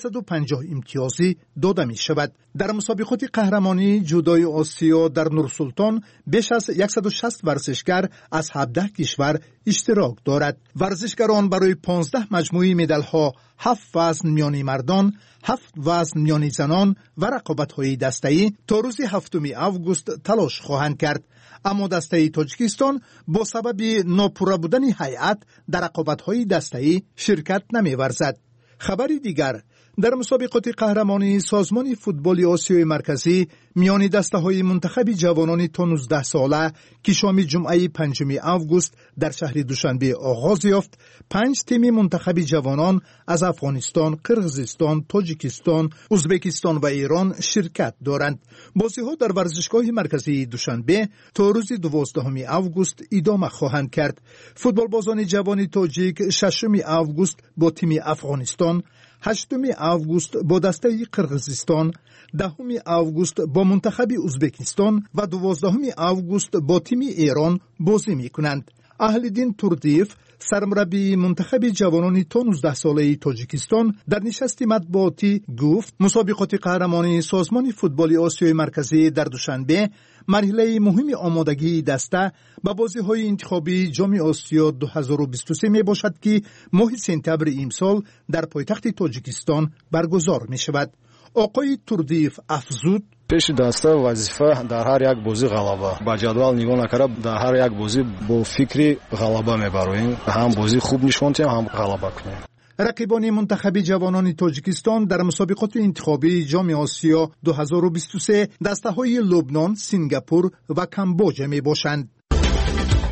Speaker 8: 350 امتیازی داده می شود. در مسابقات قهرمانی جودوی آسیا در نورسولتان بیش از 160 ورزشگر از 17 کشور اشتراک دارد. ورزشکاران برای 15 مجموعه مدال‌ها 7 وزن میان مردان، 7 وزن میان زنان و رقابت‌های دسته‌ای تا روز 7 آگوست تلاش خواهند کرد. اما دسته تاجیکستان با سبب ناپوره بودن هیئت در رقابت‌های دسته‌ای شرکت نمی‌ورزد. خبری دیگر، در مسابقات قهرمانی سازمان فوتبال آسیای مرکزی میان دسته‌های منتخب جوانان تا 19 ساله که شام جمعه 5 آگوست در شهر دوشنبه آغاز یافت، 5 تیم منتخب جوانان از افغانستان، قرقیزستان، تاجیکستان، ازبکستان و ایران شرکت دارند. بازی‌ها در ورزشگاه مرکزی دوشنبه تا روز 12 آگوست ادامه خواهند کرد. فوتبالبازان جوان تاجیک 6 آگوست با تیم افغانستان، 8 آگوست با دسته قرقیزستان، 10 آگوست با منتخب ازبکستان و 12 آگوست با تیم ایران بازی می‌کنند. اهل‌دین توردیف، سرمربی منتخب جوانان تا 19 ساله تاجیکستان، در نشست مطبوعاتی گفت مسابقات قهرمانی سازمان فوتبال آسیای مرکزی در دوشنبه مرحله مهم آمادگی دسته به بازی‌های انتخابی جام آسیا 2023 می باشد که ماه سپتامبر امسال در پایتخت تاجیکستان برگزار می شود. آقای توردیف افزود:
Speaker 10: پیش دسته وظیفه در هر یک بازی غلبه. با جدول نگاه نکرده در هر یک بازی با فکری غلبه میبریم. هم بازی خوب نشون دهیم هم غلبه کنیم.
Speaker 8: رقیبان منتخب جوانان تاجیکستان در مسابقات انتخابی جام آسیا 2023 دسته‌های لبنان، سنگاپور و کامبوج می باشند.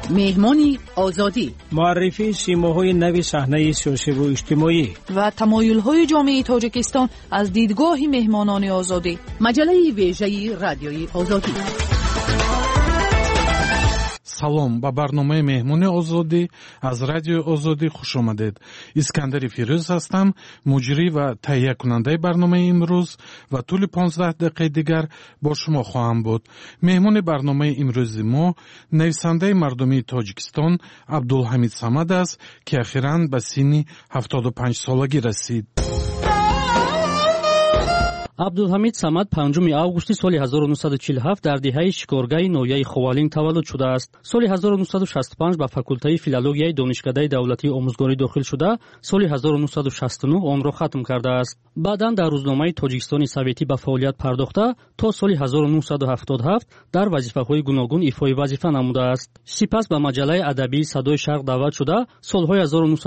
Speaker 7: مهمانی آزادی،
Speaker 15: معرفی سیماهای نوی صحنه سیاسی و اجتماعی
Speaker 9: و تمایل‌های جامعه تاجیکستان از دیدگاه مهمانان آزادی.
Speaker 7: مجله ویژه رادیوی آزادی.
Speaker 11: салом ба барномаи меҳмони озодӣ аз радиои озодӣ хуш омадед. искандари фирӯз ҳастам, муҷрӣ ва таҳиякунандаи барномаи имрӯз ва тӯли 15 дақиқаи дигар бо шумо хоҳам буд. меҳмони барномаи имрӯзи мо нависандаи мардумии тоҷикистон абдулҳамид самад аст, ки ахиран ба синни 75 солагӣ расид.
Speaker 4: абдулҳамид самад 5 августи соли 1947 дар диҳаи шикоргаҳи ноҳияи ховалин таваллуд шудааст. соли 1965 ба факултаи филологияи донишкадаи давлатии омӯзгорӣ дохил шуда, соли 1969 онро хатм кардааст. баъдан дар рӯзномаи Тоҷикистони Советӣ ба фаъолият пардохта, то соли 1977 дар вазифаҳои гуногун ифои вазифа намудааст. сипас ба маҷаллаи адабии Садои Шарқ даъват шуда, солҳои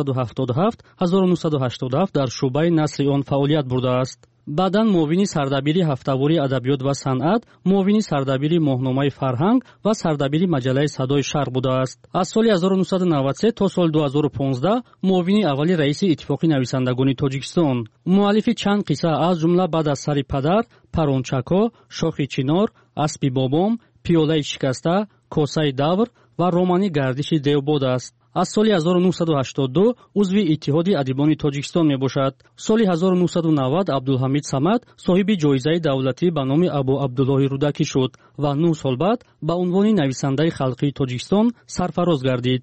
Speaker 4: 1977-1987 дар шӯъбаи насри он фаъолият бурдааст. баъдан муовини сардабири ҳафтавори адабиёт ва санъат, муовини сардабири моҳномаи фарҳанг ва сардабири маҷаллаи Садои Шарқ будааст. аз соли 1993 то соли 2015 муовини аввали раиси иттифоқи нависандагони Тоҷикистон. муаллифи чанд қисса аз ҷумла баъд аз сари падар, Парончако, Шохи чинор, Аспи бобом, Пиёлаи шикаста, Косаи давр ва романи Гардиши деобод аст. аз соли 1982 узви иттиҳоди адибони Тоҷикистон мебошад. соли 1990 Абдулҳамид Самад соҳиби ҷоизаи давлатӣ ба номи Абу Абдуллоҳи Рудакӣ шуд ва 9 сол баъд ба унвони нависандаи халқии Тоҷикистон сарфароз гардид.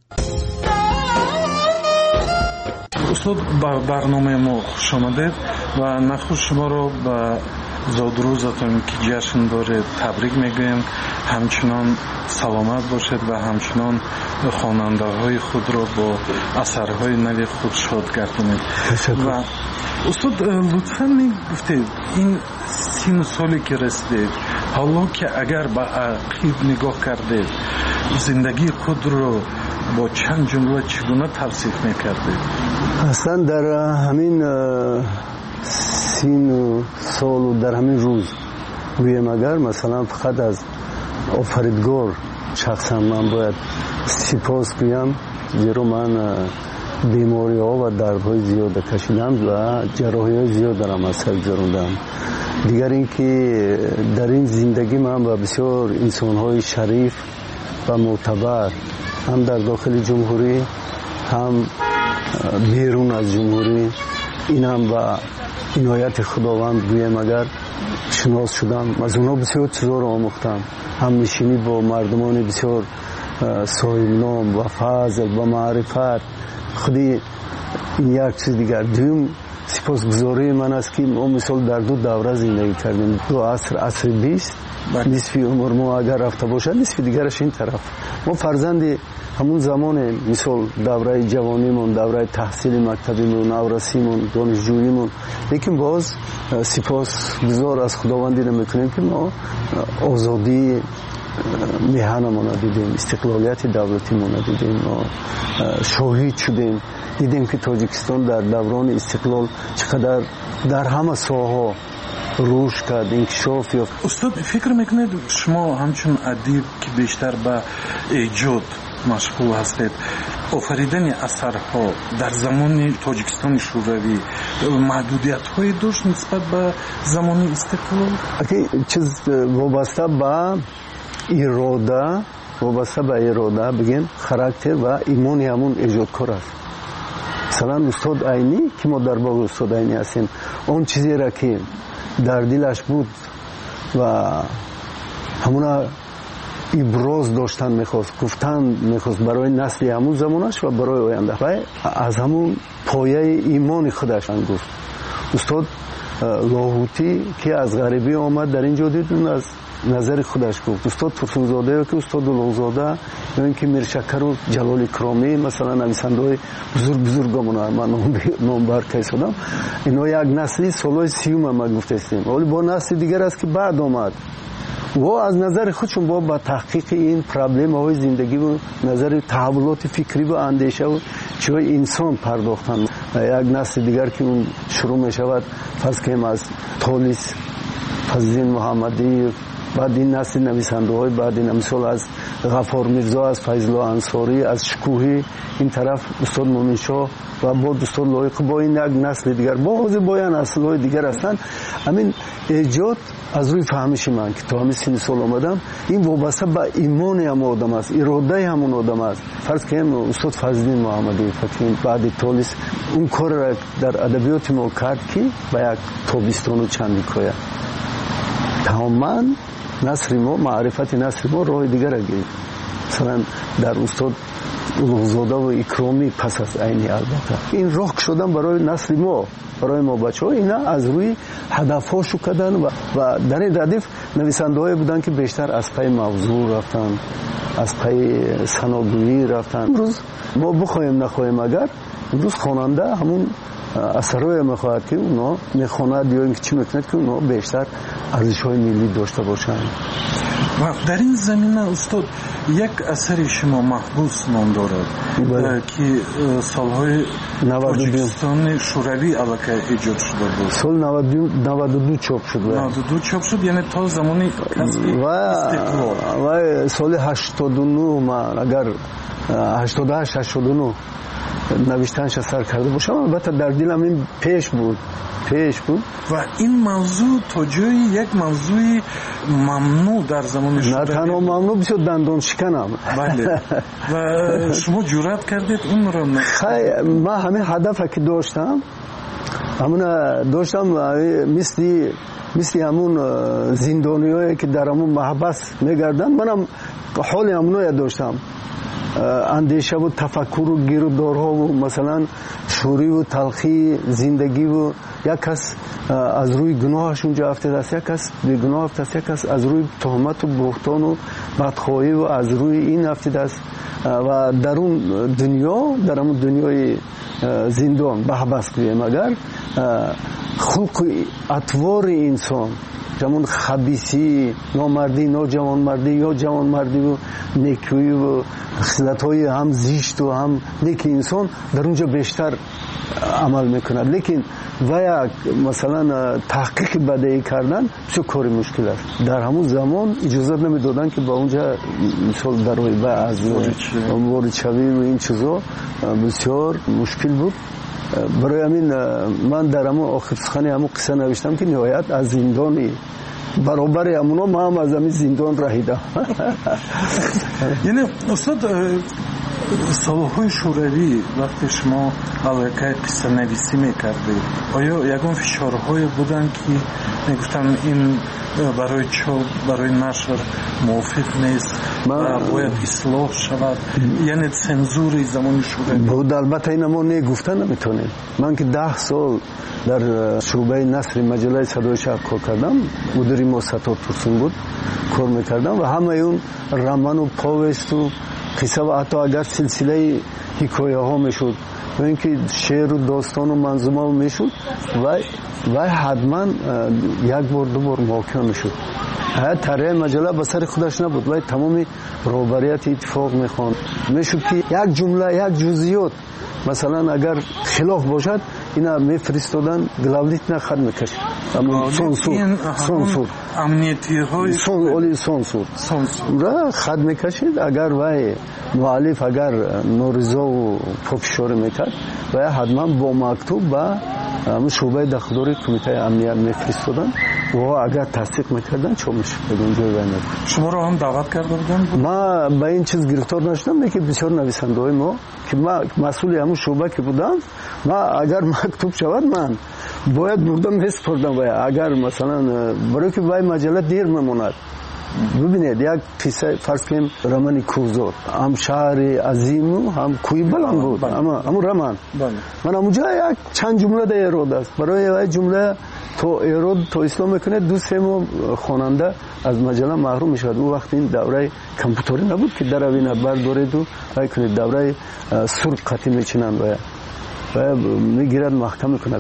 Speaker 11: устод, ба барномаи мо хуш омадед ва нахуш шуморо ба зодрӯзатон ки ҷашн доред табрик мегӯем. ҳамчунон саломат бошед ва ҳамчунон хонандаҳои худро бо асарҳои нави худ шод гардонед. ва устод, лутфан мегуфтед ин сину соле ки расидед, ҳоло ки агар ба ақиб нигоҳ кардед, зиндагии худро бо чанд ҷумла чӣ гуна тавсиф мекардед?
Speaker 23: аслан дар ҳамин сину солу дар ҳамин рӯз гӯем, агар масалан фақат аз офаридгор шахсан ман бояд сипос гӯям, зеро ман бемориҳо ва дардҳои зиёда кашидам ва ҷарроҳиҳои зиёдарам аз сар гузарондам. дигар ин ки дар ин зиндагӣ ман ба бисёр инсонҳои шариф ва мӯътабар ҳам дар дохили ҷумҳурӣ ҳам берун аз ҷумҳурӣ, инам ба инояти худованд гӯем агар шинос шудам. аз онҳо бисёр чизҳоро омӯхтам, ҳамнишинӣ бо мардумони бисёр соҳибном ва фазл ва маърифат. худи ин як чиз дигар. дуюм сипосгузории ман аст ки мо мисол дар ду давра зиндагӣ кардем. ду аср, асри 20, нисфи умр мо агар рафта бошад, нисфи дигараш ин тараф. мо фарзанди ҳамун замоне, мисол давраи ҷавонимон, давраи таҳсили мактабимон, наврасимон, донишҷӯимон. лекин боз сипосгузор аз худовандӣ мекунем ки мо озодии меҳанамона дидем, истиқлолияти давлатимона дидем, мо шоҳид шудем, дидем ки Тоҷикистон дар даврони истиқлол чӣ қадар дар ҳама соҳаҳо рушд кард, инкишоф ёфт.
Speaker 11: устод, фикр мекунед шумо ҳамчун адиб ки бештар ба эҷод машғул ҳастед, офаридани асарҳо дар замони Тоҷикистони шӯравӣ маҳдудиятҳое дошт нисбат ба замони истиқлол?
Speaker 23: чиз вобаста ба ирода бигем характер ва имони ҳамун эҷодкор аст. масалан устод Айнӣ ки мо дар боғи устод Айнӣ ҳастем, он чизеро ки дар дилаш буд ва ҳамуна иброз доштан мехост, гуфтан мехост барои насли ҳамун замонаш ва барои оянда, ва аз ҳамун пояи имони худаш гуфт. устод Лоҳутӣ ки аз ғарибӣ омад дар ин ҷо дид, аз назари худаш гуфт. устод Турсунзода ё ки устод Улуғзода ё ин ки Миршакару Ҷалоли Кромӣ, масалан нависандаҳои бузургамона ман номбар кайсодам, инҳо як насли солҳои 30 ма гуфтастем. вале бо насли дигар аст ки баъд омад. во аз назари худшон бо ба таҳқиқи ин проблемаҳои зиндагиву назари таҳаввулоти фикриву андешаву чиҳои инсон пардохтанд. як насли дигар ки он шурӯъ мешавад, фарз кунем аз Толис, Фазлин Муҳаммадиев, بعد این نسل نویسنده‌های بعد این مثال از غفار میرزا، از فیض‌الله انصاری، از شکوهی، این طرف استاد مومن شاه و بعد استاد لایق با این یک نسل دیگر بعضی باید نسل‌های دیگر هستند. همین ایجاد از روی فهمش من که تا همین سن سال آمدم این وابسته به ایمان هم آدم است، اراده همون آدم است. فرض کنیم استاد فضلالدین محمدی فکرین بعد تالیس اون کار را در ادبیات ما کرد که به یک تابستان و چندیکایا تماما نثر ما معرفت نثر ما راه دیگر را گرفت. مثلا در استاد اولوغزاده و اکرامی پس از عینی البته این راه شدن برای نسل ما، برای ما بچه‌ها اینا از روی هدف‌هاشو کردن و در این ردیف نویسنده‌ای بودن که بیشتر از پای موضوع رفتن، از پای سناگویی رفتن. امروز ما بخوایم نخوایم اگر امروز خواننده همون اثرای میخواهد که اونا میخواند یا اینکه چی میکند که اونا بیشتر ارزش‌های ملی داشته باشند.
Speaker 11: و در این زمینه استاد یک اثر شما محبوس نام دارد که سالهای تاجیکستان شوروی علاقه ایجاد شده بود.
Speaker 23: سال 92 چاپ شد.
Speaker 11: 92 چاپ شد، یعنی تا زمانی کسب استقلال.
Speaker 23: و سال 89 من اگر 88 89 نوشتنش اثر کرده باشم البته در دلم این پیش بود
Speaker 11: و این موضوع تا جای یک موضوع ممنوع در زمان شوروی.
Speaker 23: نه تنها ممنوع بسیار دندان شکنم.
Speaker 11: بله. و شما جرأت کردید اون رو
Speaker 23: من همین هدفی که داشتم مثل همون زندانیایی که در همون محبس میگردن منم حال همونو داشتم. اندیشه و تفکر و گیرودارها و مثلا شوری و تلخی زندگی و یک کس از روی گناهش اونجا افتاده است، یک کس به گناه افتاده است، یک کس از روی تهمت و بهتان و بدخواهی و از روی این افتاده است و در اون دنیای زندان بحبس کنیم اگر خلق اطوار انسان جمعون خبیثی، نامردی، ناجوانمردی یا جوانمردی و نیکویی و خصلت‌های هم زیشت و هم نیک انسان در اونجا بیشتر عمل میکند. لیکن و یک مثلا تحقیق بدیهی کردن بسیار کار مشکل است. در همون زمان اجازه نمیدادن که با اونجا مثال برای از وارد شوی و این چیزا بسیار مشکل بود. برای همین من در همون آخر سخنی همون قصه نوشتم که نهایت از زندانی برابر همونا ما هم از همین زندان رهیدم.
Speaker 11: یعنی استاد سالهای شوروی وقتی شما علاقه قصه نویسی میکردید آیا یکان فشارهای بودن که میگفتن این برای چاپ برای نشر موافق نیست و باید اصلاح شود، یعنی سنزوری زمان شوروی
Speaker 23: بود؟ البته این ما نگفتن نمیتونیم. من که 10 سال در شعبه نثر مجله صدای شهر کار کردم، مدیر ما ستار ترسون بود کار میکردم و همه اون رمان و پاوست و قصه و حتی اگر سلسله حکایه ها میشد و اینکه شعر و داستان و منظومه میشد و حتما یک بار دو بار محاکمه میشد. طرح مجله به سر خودش نبود و تمامی روبریت اتفاق میخوان میشد که یک جمله یک جزئیات مثلا اگر خلاف باشد اینا میفرستادن گلاولیت نخد میکشید سانسور
Speaker 11: امنیتی های
Speaker 23: سانسور را خد میکشید. اگر وای مؤلف اگر نارضا و پافشار میکرد و حتما با مکتوب به شعبه داخلداری کمیته امنیت میفرستادن و اگر تصدیق میکردن چون میشه اونجا وینر.
Speaker 11: شما رو هم دعوت کرده بودن؟
Speaker 23: ما به این چیز گرفتار نشدم که بسیار نویسنده های ما که ما مسئول همون شعبه که بودم ما اگر مکتوب شود من باید بردم میسپردم و اگر مثلا برای که وای مجله دیر میموند. ببینید یک قصه فرض کنیم رمان کوزور هم شهر عظیم و هم کوی بلند بود اما رمان من اونجا یک چند جمله در ایراد است برای یک جمله تو ایراد تو اسلام میکنه دو سه ماه خواننده از مجله محروم میشد. اون وقت این دوره کامپیوتری نبود که در اوینه بردارید و کنید دوره سرخ خطی میچینند و میگیرد محکم کند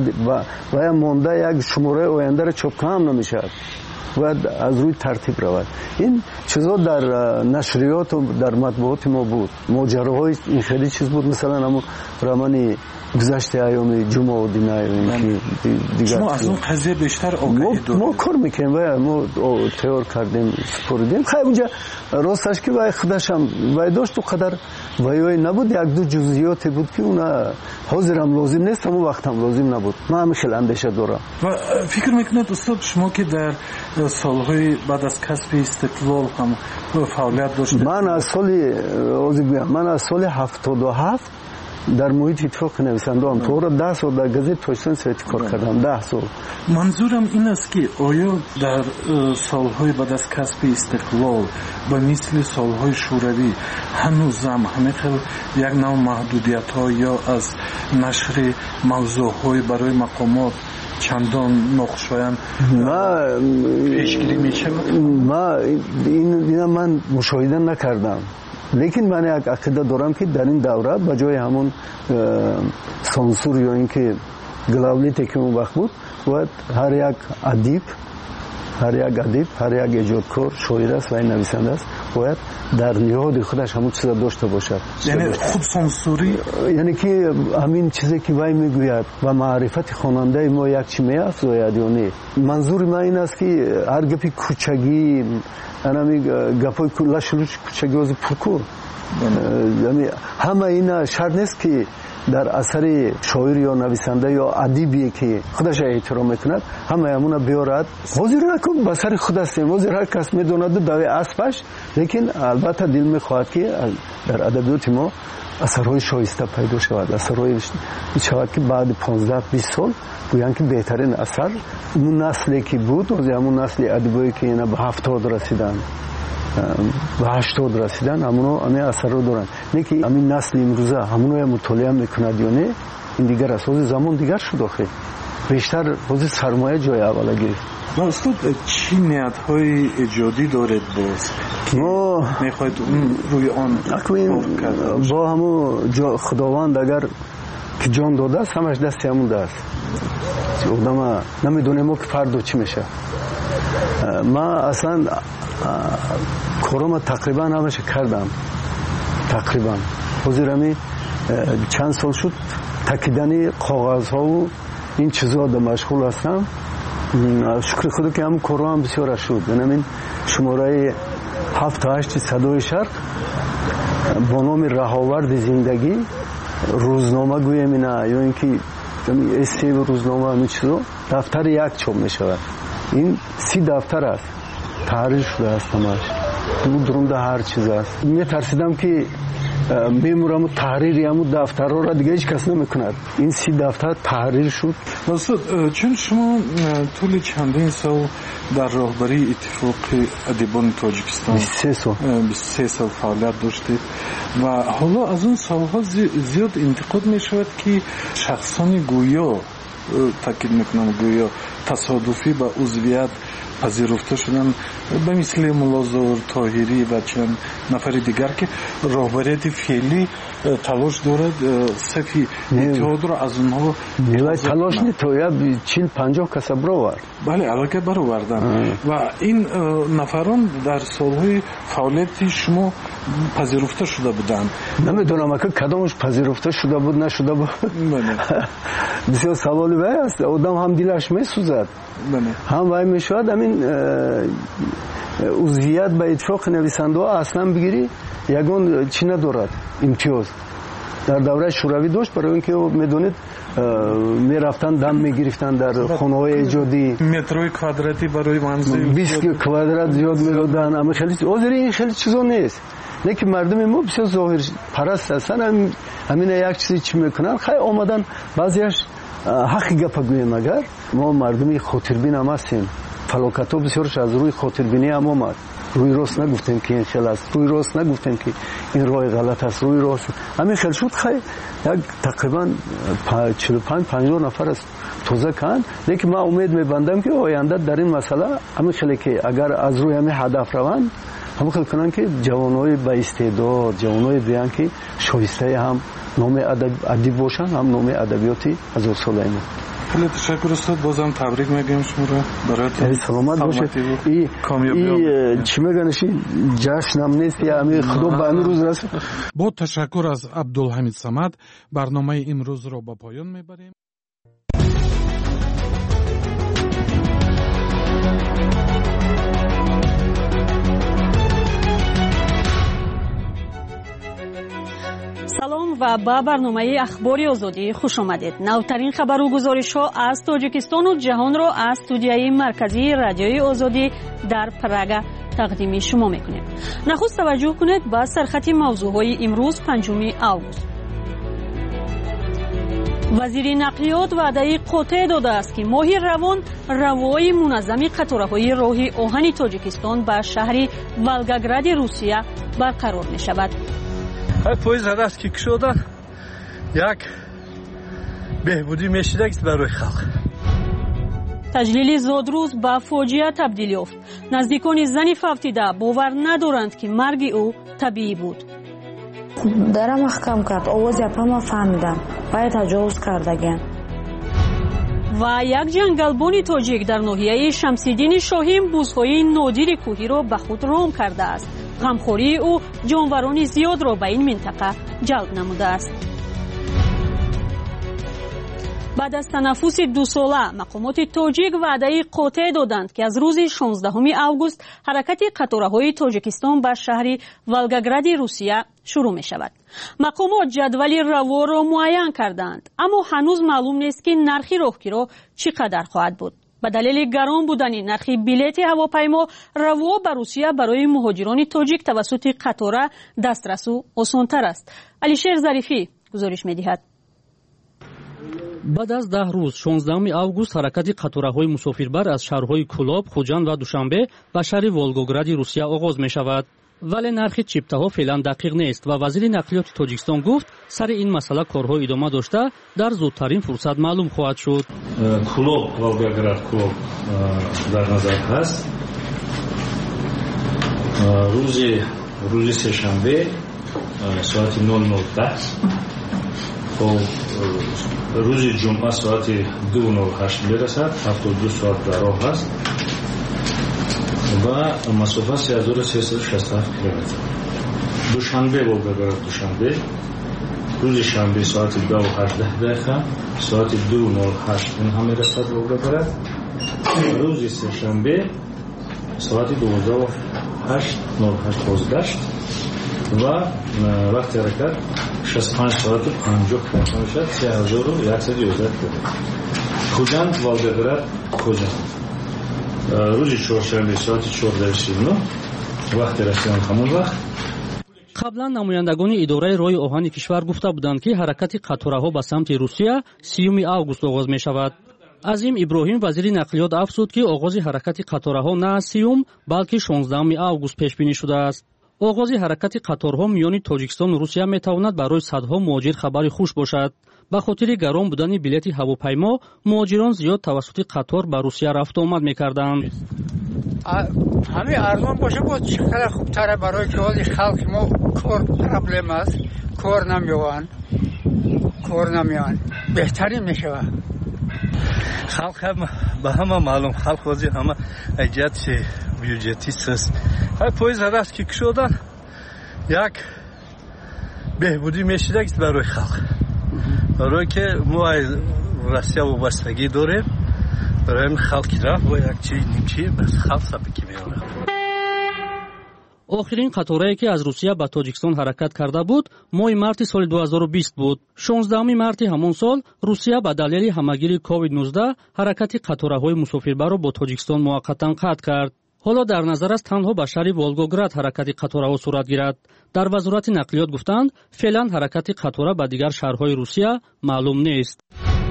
Speaker 23: و مانده یک شماره آینده را چاپ هم نمیشد باید از روی ترتیب رود. این چیزا در نشریات و در مطبوعات ما بود. ماجراهای این خیلی چیز بود. مثلا همون رمان گذشته ایام جمعه و دینه دیگر
Speaker 11: شما از اون قضیه بیشتر آگاهی دارید.
Speaker 23: ما کار میکنیم و ما تیار کردیم سپردیم. خیلی اونجا راستش که وای خودشم وای داشت و قدر وای نبود، یک دو جزئیاتی بود که اونا حاضرم لازم نیست، اون وقتم لازم نبود. من همین خیلی اندیشه دارم.
Speaker 11: و فکر میکنید استاد شما که در سالهای بعد از کسب استقلال هم فعالیت داشتید؟
Speaker 23: من از سال 77 در محیط اتفاق نویسنده هم تو را 10 سال در گزیت تویستان سویتی کار کردم. 10 سال.
Speaker 11: منظورم این است که آیا در سالهای بعد از کسب استقلال به مثل سالهای شوروی هنوزم همینطور یک نوع محدودیت ها یا از نشر موضوع های برای مقامات چندان ناخوشایند پیشگیری میشه؟
Speaker 23: من مشاهده نکردم، لیکن من یک عقیده دارم که در این دوره به جای همون سانسور یا اینکه گلاولیتی که اون وقت بود باید هر یک ادیب هر یک ایجادکار شاعر است و این نویسنده است باید در نهاد خودش همون چیزا داشته باشد.
Speaker 11: یعنی خود سانسوری،
Speaker 23: یعنی که همین چیزی که وای میگوید و معرفت خواننده ما یک چی میافزاید یا نه. منظور من این است که هر گپی کوچگی انمی گپای لاشلوش کوچگی از پرکو، یعنی همه این شرط نیست که در اثر شاعر یا نویسنده یا ادیبی که خودش احترام میکند همه همون بیارد. حاضر نکن به سر خود است، حاضر هر کس میدوند دوی اسبش، لیکن البته دل میخواهد که در ادبیات ما اثرهای شایسته پیدا شود، اثرهای شود که بعد 15-20 سال گویان که بهترین اثر اون نسلی که بود از همون نسل ادبایی که اینا به 70 رسیدن و 80 رسیدن همین اثر رو دارن. نه که همین نسل امروزه همونو مطالعه میکند یا نه، این دیگر اساس زمان دیگر شد. آخه بیشتر حوزه سرمایه جای اولا گرفت.
Speaker 11: استاد چی نیت‌های ایجادی دارید باز؟ ما میخواید روی آن
Speaker 23: با همون خداوند اگر که جان داده است همش دست همون است. آدم نمیدونه ما که فردا چی میشه. ما اصلا کارم تقریبا همش کردم، تقریبا حضورمی چند سال شد تکیدن کاغذ ها و این چیزا در مشغول هستم. شکر خدا که هم کارم بسیار شد. یعنی شماره 7-8 صدای شرق با نام رهاورد زندگی روزنامه گویم اینا یا اینکه استی روزنامه همین چیزا دفتر یک چاپ می شود. این 30 دفتر است، تحریر شده است همش، درونده هر چیز است. می ترسیدم که میمورم تحریری همون دفتر را دیگه هیچ کس نمیکند. این 30 دفتر تحریر شد.
Speaker 11: استاد چون شما طول چندین سال در راهبری اتفاق ادیبان تاجیکستان 23 سال فعالیت داشتید و حالا از اون سالها زیاد انتقاد می شود که شخصان گویا، تاکید میکنم گویا تصادفی به عضویت پذیرفته شدن به مثل ملازور طاهری و چند نفر دیگر که راهبریت فعلی تلاش دارد صفی اتحاد را از اونها
Speaker 23: تلاش نیست 40-50 کس برآورد.
Speaker 11: بله علاقه برآوردن و این نفران در سالهای فعالیت شما پذیرفته شده بودند.
Speaker 23: نمیدونم که کدامش پذیرفته شده بود نشده بود. بسیار سوالی وای است. آدم هم دلش میسوزد هم وای میشود. همین عضویت به اتفاق نویسنده ها اصلا بگیری یگان چی ندارد امتیاز. در دوره شوروی داشت برای اینکه میدونید میرفتن دم میگرفتن در خانه های ایجادی
Speaker 11: متروی کوادراتی برای منزل
Speaker 23: 20 کوادرات زیاد میدادن. اما خیلی این خیلی چیزا نیست. نه که مردم ما بسیار ظاهر پرست هستن. همین یک چیزی چی میکنن خیلی آمدن بعضیش حقی گپ گویم. اگر ما مردمی خاطربین هم هستیم، فلاکت ها بسیارش از روی خاطربینی هم آمد. روی راست نگفتیم که این خیل است، روی راست نگفتیم که این راه غلط است، روی راست همین خیل شد. خیلی یک تقریبا 45-50 نفر است توزه کن. لیکن من امید میبندم که آینده در این مسئله همین خیلی که اگر از روی همین هدف روند همین خیلی کنن که جوانای با استعداد، جوانای بیان که شایسته هم номи адиб бошанд, ҳам номи адабиёти ҳазорсолаи мо.
Speaker 11: خیلی تشکر استاد. بازم تبریک میگیم شما رو برای
Speaker 23: سلامت باشید. این چی میگنشی جشنم نیست یا همین خدا به این روز رسید.
Speaker 11: با تشکر از عبدالحمید صمد برنامه امروز را به پایان میبریم.
Speaker 1: салом ва ба барномаи ахбори озодӣ хуш омадед. навтарин хабару гузоришҳо аз тоҷикистону ҷаҳонро аз студияи марказии радиои озодӣ дар Прага тақдими шумо мекунем. нахуст таваҷҷӯҳ кунед ба сархати мавзӯъҳои имрӯз 5 август. вазири нақлиёт ваъдаи қотеъ додааст ки моҳи равон равои муназзами қатораҳои роҳи оҳани тоҷикистон ба шаҳри волгогради русия барқарор мешавад.
Speaker 2: پاییز هست که شدن یک بهبودی میشدگست برای خلق.
Speaker 1: تجلیل زادروز با فاجعه تبدیل یافت. نزدیکان زنی فوتیده باور ندارند که مرگ او طبیعی بود.
Speaker 14: درم محکم کرد. آواز اپام فهمیدم. باید تجاوز کردگن.
Speaker 1: و یک جنگلبانی تاجیک در ناحیه شمسیدین شاهین بوزهای نادر کوهی را به خود رام کرده است. غمخوری او جانوران زیاد را به این منطقه جلب نموده است. بعد از تنفس 2 ساله مقامات تاجیک وعده قاطع دادند که از روز 16 آگوست حرکت قطاره‌های تاجیکستان به شهر ولگوگراد روسیه شروع می شود. مقامات جدول روا را معین کردند، اما هنوز معلوم نیست که نرخ راهگیری چقدر خواهد بود. به دلیل گران بودن نرخ بلیط هواپیما روا به روسیه برای مهاجران تاجیک توسط قطار دسترس آسان‌تر است. علیشیر ظریفی گزارش می‌دهد.
Speaker 4: بعد از 10 روز 16 август ҳаракати қатораҳои мусофирбар аз шаҳрҳои Кулоб, Хуҷанд ва Душанбе ба шаҳри Волгогради Русия оғоз мешавад. вале нархи чиптаҳо феълан дақиқ нест ва вазири нақлиёти Тоҷикистон гуфт сари ин масъала корҳо идома дошта дар зудтарин фурсат маълум хоҳад шуд.
Speaker 5: Кулоб, Волгоград, Кулоб дар назар ҳаст. рӯзи сешанбе соати 00:10 рӯзи ҷумъа соати 2:08 мерасад. 72 соат дар роҳ аст ва масофа 3367 километр. душанбе Волгоград, Душанбе рӯзи шанбе соати 2:18 соати 2:08 ин ҳам мерасад Волгоград. рӯзи сешанбе соати 12:08 бозгашт ва вақти ҳаракат 65 соату 50 километр мешавад. 3111 километр. Хуҷанд, Волгоград, Хуҷанд рӯзи чоршанбе соати 14:39 вақти расидан ҳамон вақт.
Speaker 4: қаблан намояндагони идораи роҳи оҳани кишвар гуфта буданд ки ҳаракати қатораҳо ба самти Русия 30 август оғоз мешавад. азим Иброҳим вазири нақлиёт афзуд ки оғози ҳаракати қатораҳо на аз 30 балки 16 август пешбинӣ шудааст. оғози ҳаракати қаторҳо миёни Тоҷикистону Русия метавонад барои садҳо муҳоҷир хабари хуш бошад. ба хотири гарон будани билети ҳавопаймо муҳоҷирон зиёд тавассути қатор ба Русия рафту омад мекарданд.
Speaker 6: ҳамин арзон боша бо чӣ қадар хубтара барои ки ҳоли халқи мо кор проблем аст, кор намеёванд беҳтарин мешавад.
Speaker 2: халқ ҳам ба ҳама маълум, халқ ҳозир ҳама аҷати бюджетист аст. ҳар поиз аст ки кушодан як беҳбудӣ мешидагист барои халқ, барое ки мо Россия вобастагӣ дорем. برای خلق رفت و یک چیز نیمچی بس خلق سبکی میاره.
Speaker 4: آخرین قطاره‌ای که از روسیه به تاجیکستان حرکت کرده بود ماه مارت سال 2020 بود. 16 مارت همان سال روسیه به دلیل همهگیری کووید 19 حرکت قطاره‌های مسافربر را با تاجیکستان موقتا قطع کرد. حالا در نظر است تنها به شهر ولگوگراد حرکت قطارها صورت گیرد. در وزارت نقلیات گفتند فعلا حرکت قطار به دیگر شهرهای روسیه معلوم نیست.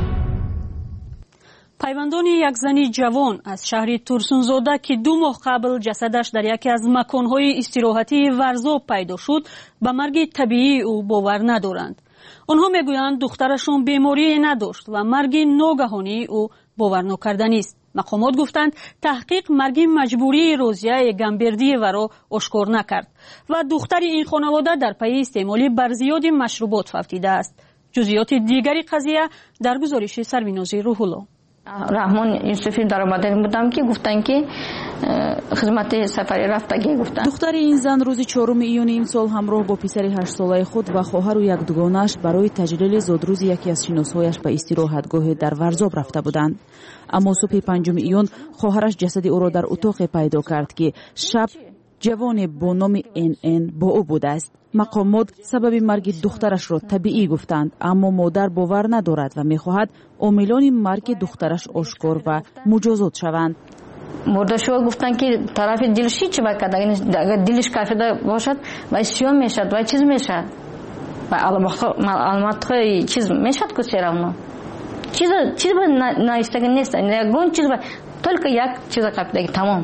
Speaker 1: пайвандони як зани ҷавон аз шаҳри Турсунзода ки 2 моҳ қабл ҷасадаш дар яке аз маконҳои истироҳатии Варзоб пайдо шуд, ба марги табиии ӯ бовар надоранд. онҳо мегӯянд духтарашон беморие надошт ва марги ногаҳонии ӯ باورناکردنی است. مقامات گفتند تحقیق مرگ مجبوری روزیه گامبردی را آشکار نکرد و دختر این خانواده در پی استعمال برزیاد مشروبات فوتیده است. جزئیات دیگری قضیه در گزارش سرویناز روح‌الله.
Speaker 16: رحمان یوسفی در آمده بودم که گفتن که خدمت سفری رفتگی گفتن.
Speaker 9: دختر این زن روز 4 ایون امسال همراه با پسر 8 ساله خود و خواهر و یک دوگانه‌اش برای تجلیل زادروز یکی از شناسایش به استراحتگاه در ورزاب رفته بودند. اما صبح 5 ایون خواهرش جسد او را در اتاق پیدا کرد که شب جوان با نام NN با او بوده است. مقامات سبب مرگ دخترش را طبیعی گفتند، اما مادر باور ندارد و می‌خواهد عاملان مرگ دخترش آشکار و مجازات شوند.
Speaker 16: مردشو گفتن که طرف دلش چی بکرد، اگر دلش کافیده باشد و سیون میشد و چیز میشد و علامت چیز میشد که سرمون چیز نایستگی نیست، نگون چیز только یک چیز کافیده تمام.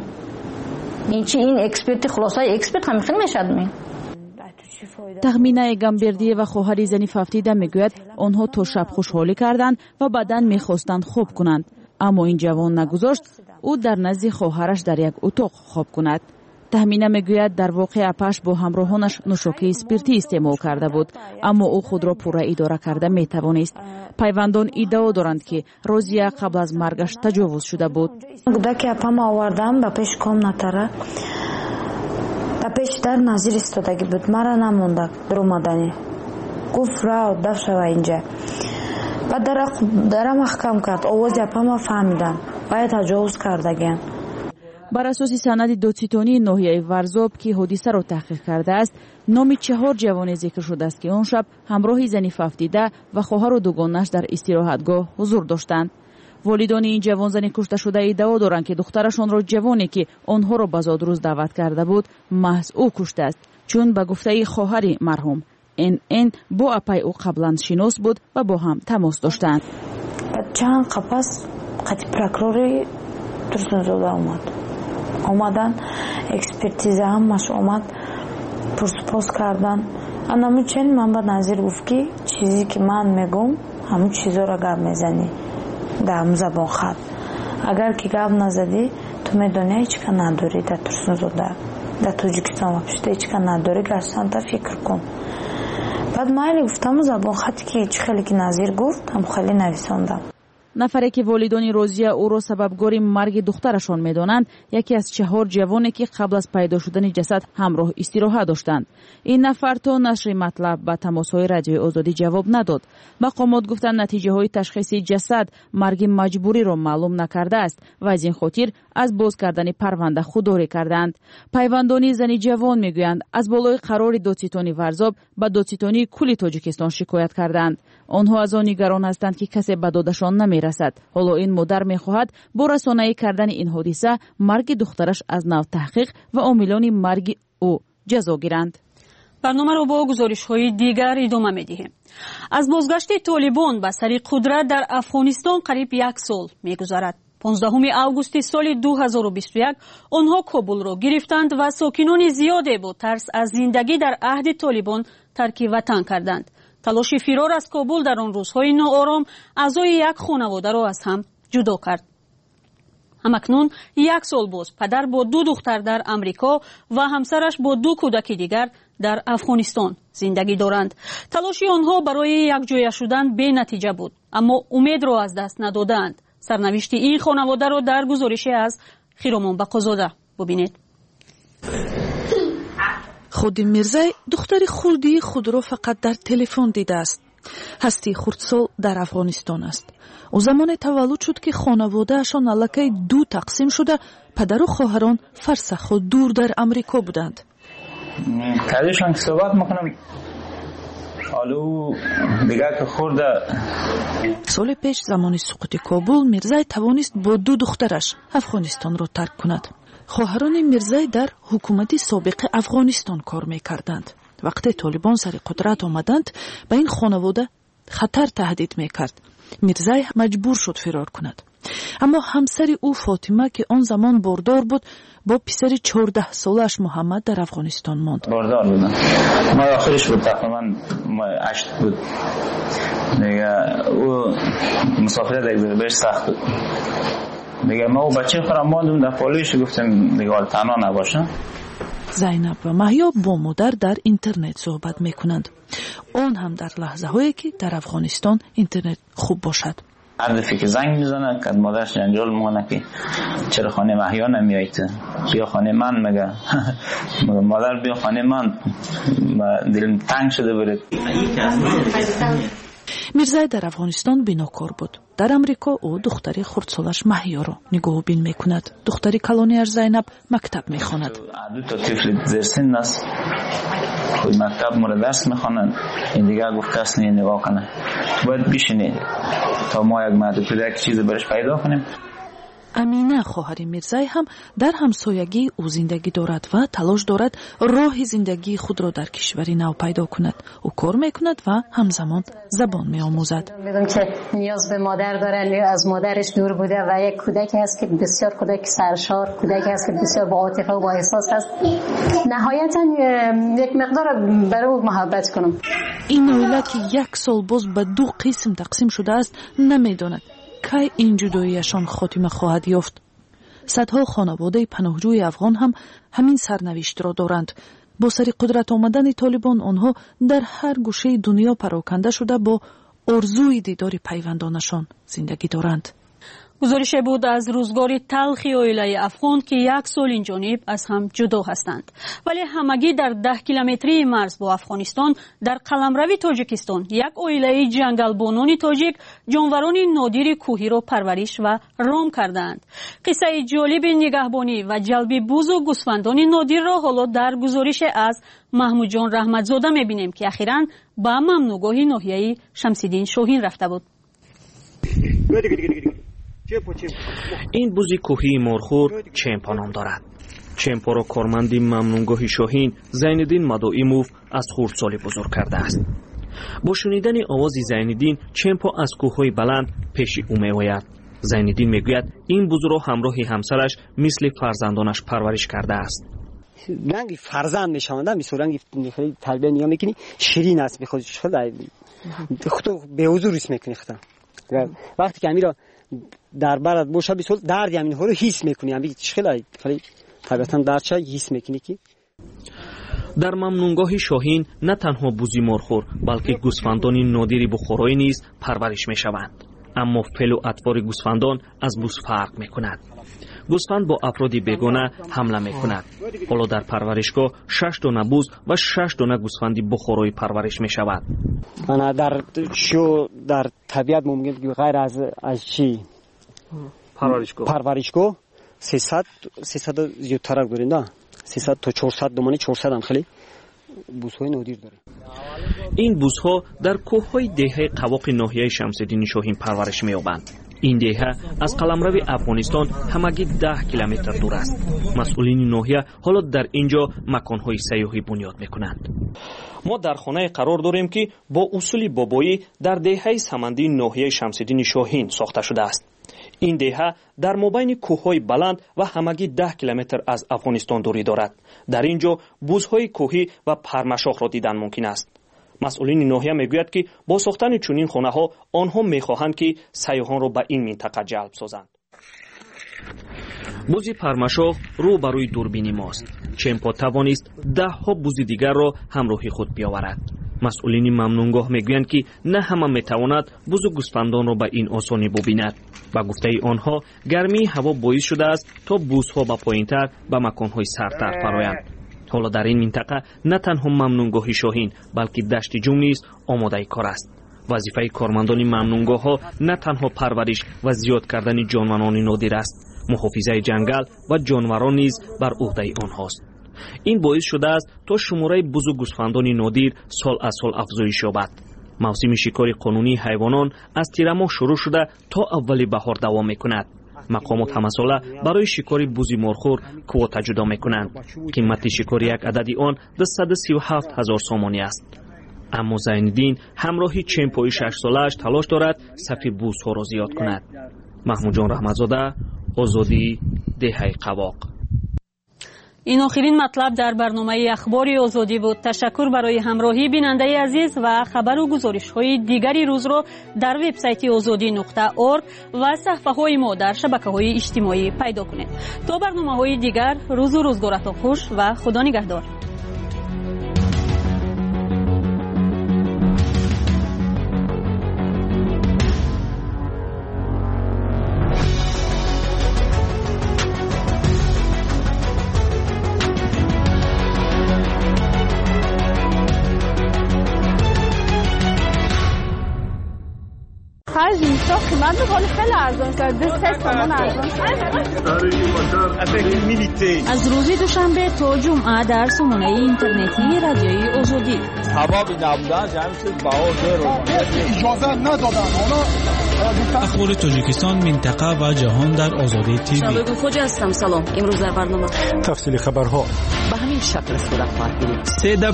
Speaker 16: این اکسپرت خلاصای اکسپرت همیشه میشد.
Speaker 9: تخمینه گامبردی و خواهر زنی فوتیده میگوید آنها تا شب خوشحالی کردند و بعداً میخواستند خواب کنند، اما این جوان نگذاشت او در نزد خواهرش در یک اتاق خواب کند. تخمینه میگوید در واقع اپش با همراهانش نوشاکی اسپرتی استعمال کرده بود، اما او خود را پورا اداره کرده میتوانست. پیوندان ادعا دارند که روزیه قبل از مرگش تجاوز شده بود.
Speaker 14: کودک اپم آوردم به پیش کامناتره تا پیش در نظیر استادگی بود، مرا نمونده در اومدنی گفت را دف شوه اینجا و در محکم کرد. آواز اپم فهمیدم باید تجاوز کردگین.
Speaker 9: بر اساس سند دادستانی ناحیه ورزاب که حادثه را تحقیق کرده است، نام 4 جوان ذکر شده است که آن شب همراه زنی فوتیده و خواهر و دوگانه‌اش در استراحتگاه حضور داشتند. والدان این جوان زنی کشته شده ادعا دارند که دخترشان را جوانی که آنها را به زادروز دعوت کرده بود محض او کشته است، چون به گفته خواهر مرحوم NN با اپای او قبلا شناس بود و با هم تماس داشتند.
Speaker 14: چند قفس قطعی پرکروری ترسنزاده آمدن اکسپرتیزه هم مش آمد پرسپاس کردن. انامو چند من با نظیر گفت که چیزی که من میگم همون چیزا را گب میزنی در زبان خط، اگر که گب نزدی تو میدونی هیچ که نداری در ترسنزاده در تاجیکستان و پشته هیچ که نداری گرسان تا فکر کن. بعد من گفتم زبان خطی که هیچ خیلی که نظیر گفت هم خیلی نویساندم.
Speaker 9: نفری که والدان روزیه او را سببگار مرگ دخترشان می‌دانند یکی از 4 جوانی که قبل از پیدا شدن جسد همراه استراحت داشتند. این نفر تا نشر مطلب به تماس‌های رادیوی آزادی جواب نداد. مقامات گفتند نتیجه‌های تشخیص جسد مرگ مجبوری را معلوم نکرده است و از این خاطر از باز کردن پرونده خودداری کردند. پیوندان زنی جوان میگویند از بالای قرار دادستانی ورزاب به دادستانی کل تاجیکستان شکایت کردند. آنها از آن نگران هستند که کسی به دادشان نمیرسد. حالا این مادر میخواهد با رسانه‌ای کردن این حادثه مرگ دخترش از نو تحقیق و عاملان مرگ او جزا گیرند.
Speaker 1: برنامه را با گزارش‌های دیگر ادامه می‌دهیم. از بازگشت طالبان به سر قدرت در افغانستان قریب 1 سال می‌گذرد. 15 آگوست سال 2021 آنها کابل را گرفتند و ساکنان زیادی با ترس از زندگی در عهد طالبان ترک وطن کردند. تلاش فرار از کابل در آن روزهای ناآرام اعضای یک خانواده را از هم جدا کرد. همکنون 1 سال باز پدر با 2 دختر در امریکا و همسرش با 2 کودک دیگر در افغانستان زندگی دارند. تلاش آنها برای یک جای شدن بی نتیجه بود، اما امید را از دست ندادند. سرنوشت این خانواده را در گزارشی از خیرامان بقازاده ببینید.
Speaker 9: خود میرزای دختر خردی خود را فقط در تلفن دیده است. هستی خردسال در افغانستان است. او زمان تولد شد که خانواده اشان الکی 2 تقسیم شده، پدر و خواهران فرسخ و دور در امریکا بودند.
Speaker 22: کلیشان که صحبت میکنم حالا دیگه که خورده.
Speaker 9: سال پیش زمان سقوط کابل میرزای توانست با 2 دخترش افغانستان را ترک کند. خواهران میرزای در حکومت سابق افغانستان کار میکردند. وقتی طالبان سر قدرت آمدند به این خانواده خطر تهدید میکرد. میرزای مجبور شد فرار کند. اما همسر او فاطمه که آن زمان باردار بود با پسر 14 سالش محمد در افغانستان ماند.
Speaker 22: باردار بودم. ما آخرش بود تقریبا
Speaker 17: 8 بود دیگه. او مسافرت دیگه بهش سخت بود دیگه. ما و بچه خودم ماندم در پالویش، گفتم دیگه تنها نباشم.
Speaker 9: زینب و مهیا با مادر در اینترنت صحبت میکنند، آن هم در لحظه هایی که در افغانستان اینترنت خوب باشد.
Speaker 17: هر دفعه که زنگ میزنه که مادرش جنجال میکنه که چرا خانه مهیا نمیایید، بیا خانه من. مگه مادر بیا خانه من، دلم تنگ شده برید.
Speaker 9: میرزای در افغانستان بیناکار بود. در امریکا او دختری خردسالش مهیا را نگاه بین میکند. دختری کلونیش زینب مکتب میخواند.
Speaker 17: دو تا طفل زیر سن است، خود مکتب مورد درس میخوانند. این دیگه گفت کس نگاه کنه، باید بشینید تا ما یک مهد کودک چیز برش پیدا کنیم.
Speaker 9: امینه خواهر میرزای هم در همسایگی او زندگی دارد و تلاش دارد راه زندگی خود را در کشوری نو پیدا کند. او کار میکند و همزمان زبان میآموزد.
Speaker 19: میدونم که نیاز به مادر داره، از مادرش دور بوده و یک کودکی هست که بسیار کودک سرشار، کودکی هست که بسیار با عاطفه و با احساس هست. نهایتا یک مقدار برای او محبت کنم.
Speaker 9: این اویله که 1 سال باز به 2 قسم تقسیم شده است نمیداند که این جداییشان خاتمه خواهد یافت. صدها خانواده پناهجوی افغان هم همین سرنوشت را دارند. با سر قدرت آمدن طالبان آنها در هر گوشه دنیا پراکنده شده با آرزوی دیدار پیوندانشان زندگی دارند.
Speaker 1: گزارش بود از روزگار تلخی عائله افغان که 1 سال این جانب از هم جدا هستند، ولی همگی در 10 کیلومتری مرز با افغانستان در قلمرو تاجیکستان یک عائله جنگلبانان تاجیک جانوران نادر کوهی را پرورش و رام کردند. قصه جالب نگهبانی و جلب بوز و گوسفندان نادر را حالا در گزارش از محمود جان رحمتزاده می‌بینیم که اخیراً به ممنوعگاه ناحیه شمس‌الدین شاهین رفته بود.
Speaker 12: این بوز کوهی مرخور چمپا نام دارد. چمپا را کارمند ممنونگاه شاهین زینالدین مدائموف از خردسالی بزرگ کرده است. با شنیدن آواز زینالدین چمپا از کوههای بلند پیش او میآید. زینالدین میگوید این بوز را همراه همسرش مثل فرزندانش پرورش کرده است.
Speaker 13: رنگ فرزند میشوندن، مثل رنگ خیلی تربیت نگاه میکنی شیرین است، به خودش خود به حضور اسم میکنی. وقتی که امیرا در برات باشه بسیار درد همین ها رو حس میکنی، همین خیلی طبیعتا درد چه حس میکنی که
Speaker 12: در ممنونگاه شاهین نه تنها بوزی مرخور بلکه گوسفندان نادری بخورای نیز پرورش میشوند. اما فعل و اطوار گوسفندان از بوز فرق میکند. گوسفند با افرادی بیگانه حمله میکند. حالا در پرورشگاه 6 دانه بوز و 6 دانه گوسفندی بخورای پرورش میشود.
Speaker 13: انا در طبیعت ممکن غیر از چی پرورشگاه 300 زیادتر داریم، نه 300 تا 400 دومانی 400 هم خیلی بوزهای نادر داره.
Speaker 12: این بوزها در کوههای دهه قواق ناحیه شمس‌الدین شاهین پرورش می‌یابند. این دهه از قلمرو افغانستان همگی 10 کیلومتر دور است. مسئولین ناحیه حالا در اینجا مکان‌های سیاحی بنیاد می‌کنند. ما در خانه قرار داریم که با اصول بابایی در دهه سمندی ناحیه شمس‌الدین شاهین ساخته شده است. این دهه در مابین کوههای بلند و همگی 10 کیلومتر از افغانستان دوری دارد. در اینجا بوزهای کوهی و پرمشاخ را دیدن ممکن است. مسئولین ناحیه میگوید که با ساختن چنین خانه‌ها آنها میخواهند که سیاحان را به این منطقه جلب سازند. بوز پرمشاخ رو برای دوربین ماست. چمپا توانست 10 بوز دیگر را همراه خود بیاورد. مسئولین ممنونگاه میگویند که نه همه میتواند بوز و گوسفندان را به این آسانی ببیند. با گفته آنها گرمی هوا باعث شده است تا بوزها به پایینتر به مکانهای سردتر فرایند. حالا در این منطقه نه تنها ممنونگاه شاهین بلکه دشت جون نیز آماده کار است. وظیفه کارمندان ممنونگاه ها نه تنها پرورش و زیاد کردن جانوران نادر است، محافظه جنگل و جانوران نیز بر عهده آنهاست. این باعث شده است تا شماره بوز و گوسفندان نادر سال از سال افزایش یابد. موسم شکار قانونی حیوانات از تیر ماه شروع شده تا اول بهار دوام میکند. مقامات همه ساله برای شکار بوزی مرخور کواتا جدا میکنند. قیمت شکار یک عدد آن 237,000 سامانی است. اما زینالدین همراهی چمپای 6 سالش تلاش دارد صف بوزها را زیاد کند. محمود جان رحمتزاده، آزادی، دهه قواق.
Speaker 1: این آخرین مطلب در برنامه اخباری آزادی بود. تشکر برای همراهی بیننده عزیز و خبر و گزارش های دیگری روز رو در وبسایت azadi.org و صفحه های ما در شبکه های اجتماعی پیدا کنید. تا برنامه های دیگر، روز و روزگارتان خوش و خدا نگهدار.
Speaker 18: اینجا قیمت بخوری خیلی ارزان کرد. 3 تومان ارزان
Speaker 1: از روز دوشنبه تا جمعه در سامانه اینترنتی رادیوی آزادی.
Speaker 20: حبابی نبودن جمعیت باور
Speaker 21: اجازه ندادن.
Speaker 15: اخبار تاجیکستان، منطقه و جهان در آزادی تیوی.
Speaker 24: شبگون خوج هستم. سلام. امروز در برنامه
Speaker 21: تفصیل خبرها
Speaker 24: به همین شکل صورت خواهد گرفت.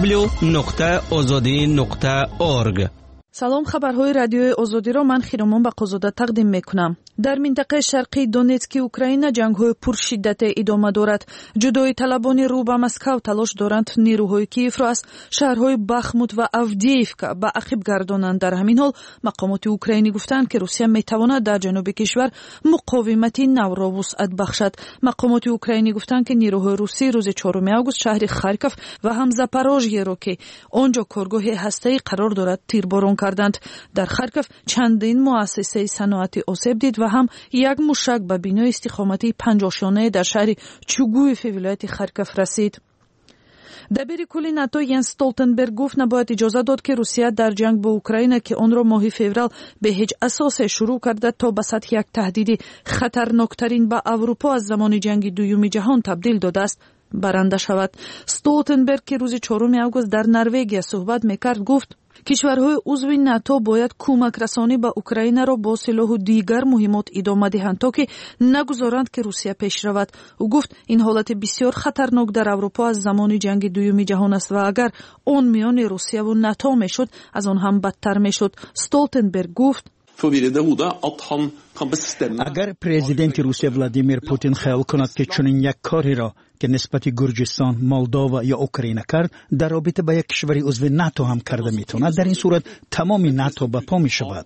Speaker 9: www.azadi.org. سلام، خبرهای رادیوی آزادی را من خیرمان بقازاده تقدیم میکنم. در منطقه شرقی دونецک اوکراین جنگ‌های پرشدت ادامه دارد. جدایی طلبان رو به مسکو تلاش دارند نیروهای کیف را از شهرهای بخموت و آفدییفکا به عقب گردانند. در همین حال مقامات اوکراینی گفتند که روسیه میتواند در جنوب کشور مقاومتی نو را وسعت بخشد. مقامات اوکراینی گفتند که نیروهای روسی روز 4 آگوست شهر خارکوف و هم زاپاروژیه را که آنجا کارگاه هسته‌ای قرار دارد تیرباران کردند. در خارکوف چندین مؤسسه صنعتی آسیب دید و هم یک موشک به بینای استخامتی 50 شانه در شهر چوگویف ولایت خارکوف رسید. دبیر کل ناتو ینس استولتنبرگ گفت نباید اجازه داد که روسیه در جنگ با اوکراین که آن را ماه فوریه به هیچ اساس شروع کرده تا به سطح یک تهدید خطرناکترین به اروپا از زمان جنگ دوم جهان تبدیل داده است برنده شود. استولتنبرگ که روز 4 آگوست در نروژ صحبت میکرد گفت کشورهای عضو ناتو باید کمک رسانی به اوکراین را با سلاح و دیگر مهمات ادامه دهند تا که نگذارند که روسیه پیش رود. او گفت این حالت بسیار خطرناک در اروپا از زمان جنگ دوم جهان است و اگر آن میان روسیه و ناتو میشد از آن هم بدتر میشد. استولتنبرگ گفت
Speaker 21: اگر پرزیدنت روسیه ولادیمیر پوتین خیال کند که چنین یک کاری را که نسبت گرجستان، مولداوا یا اوکراین کرد در رابطه با یک کشور عضو ناتو هم کرده میتواند، در این صورت تمام ناتو به پا می شود.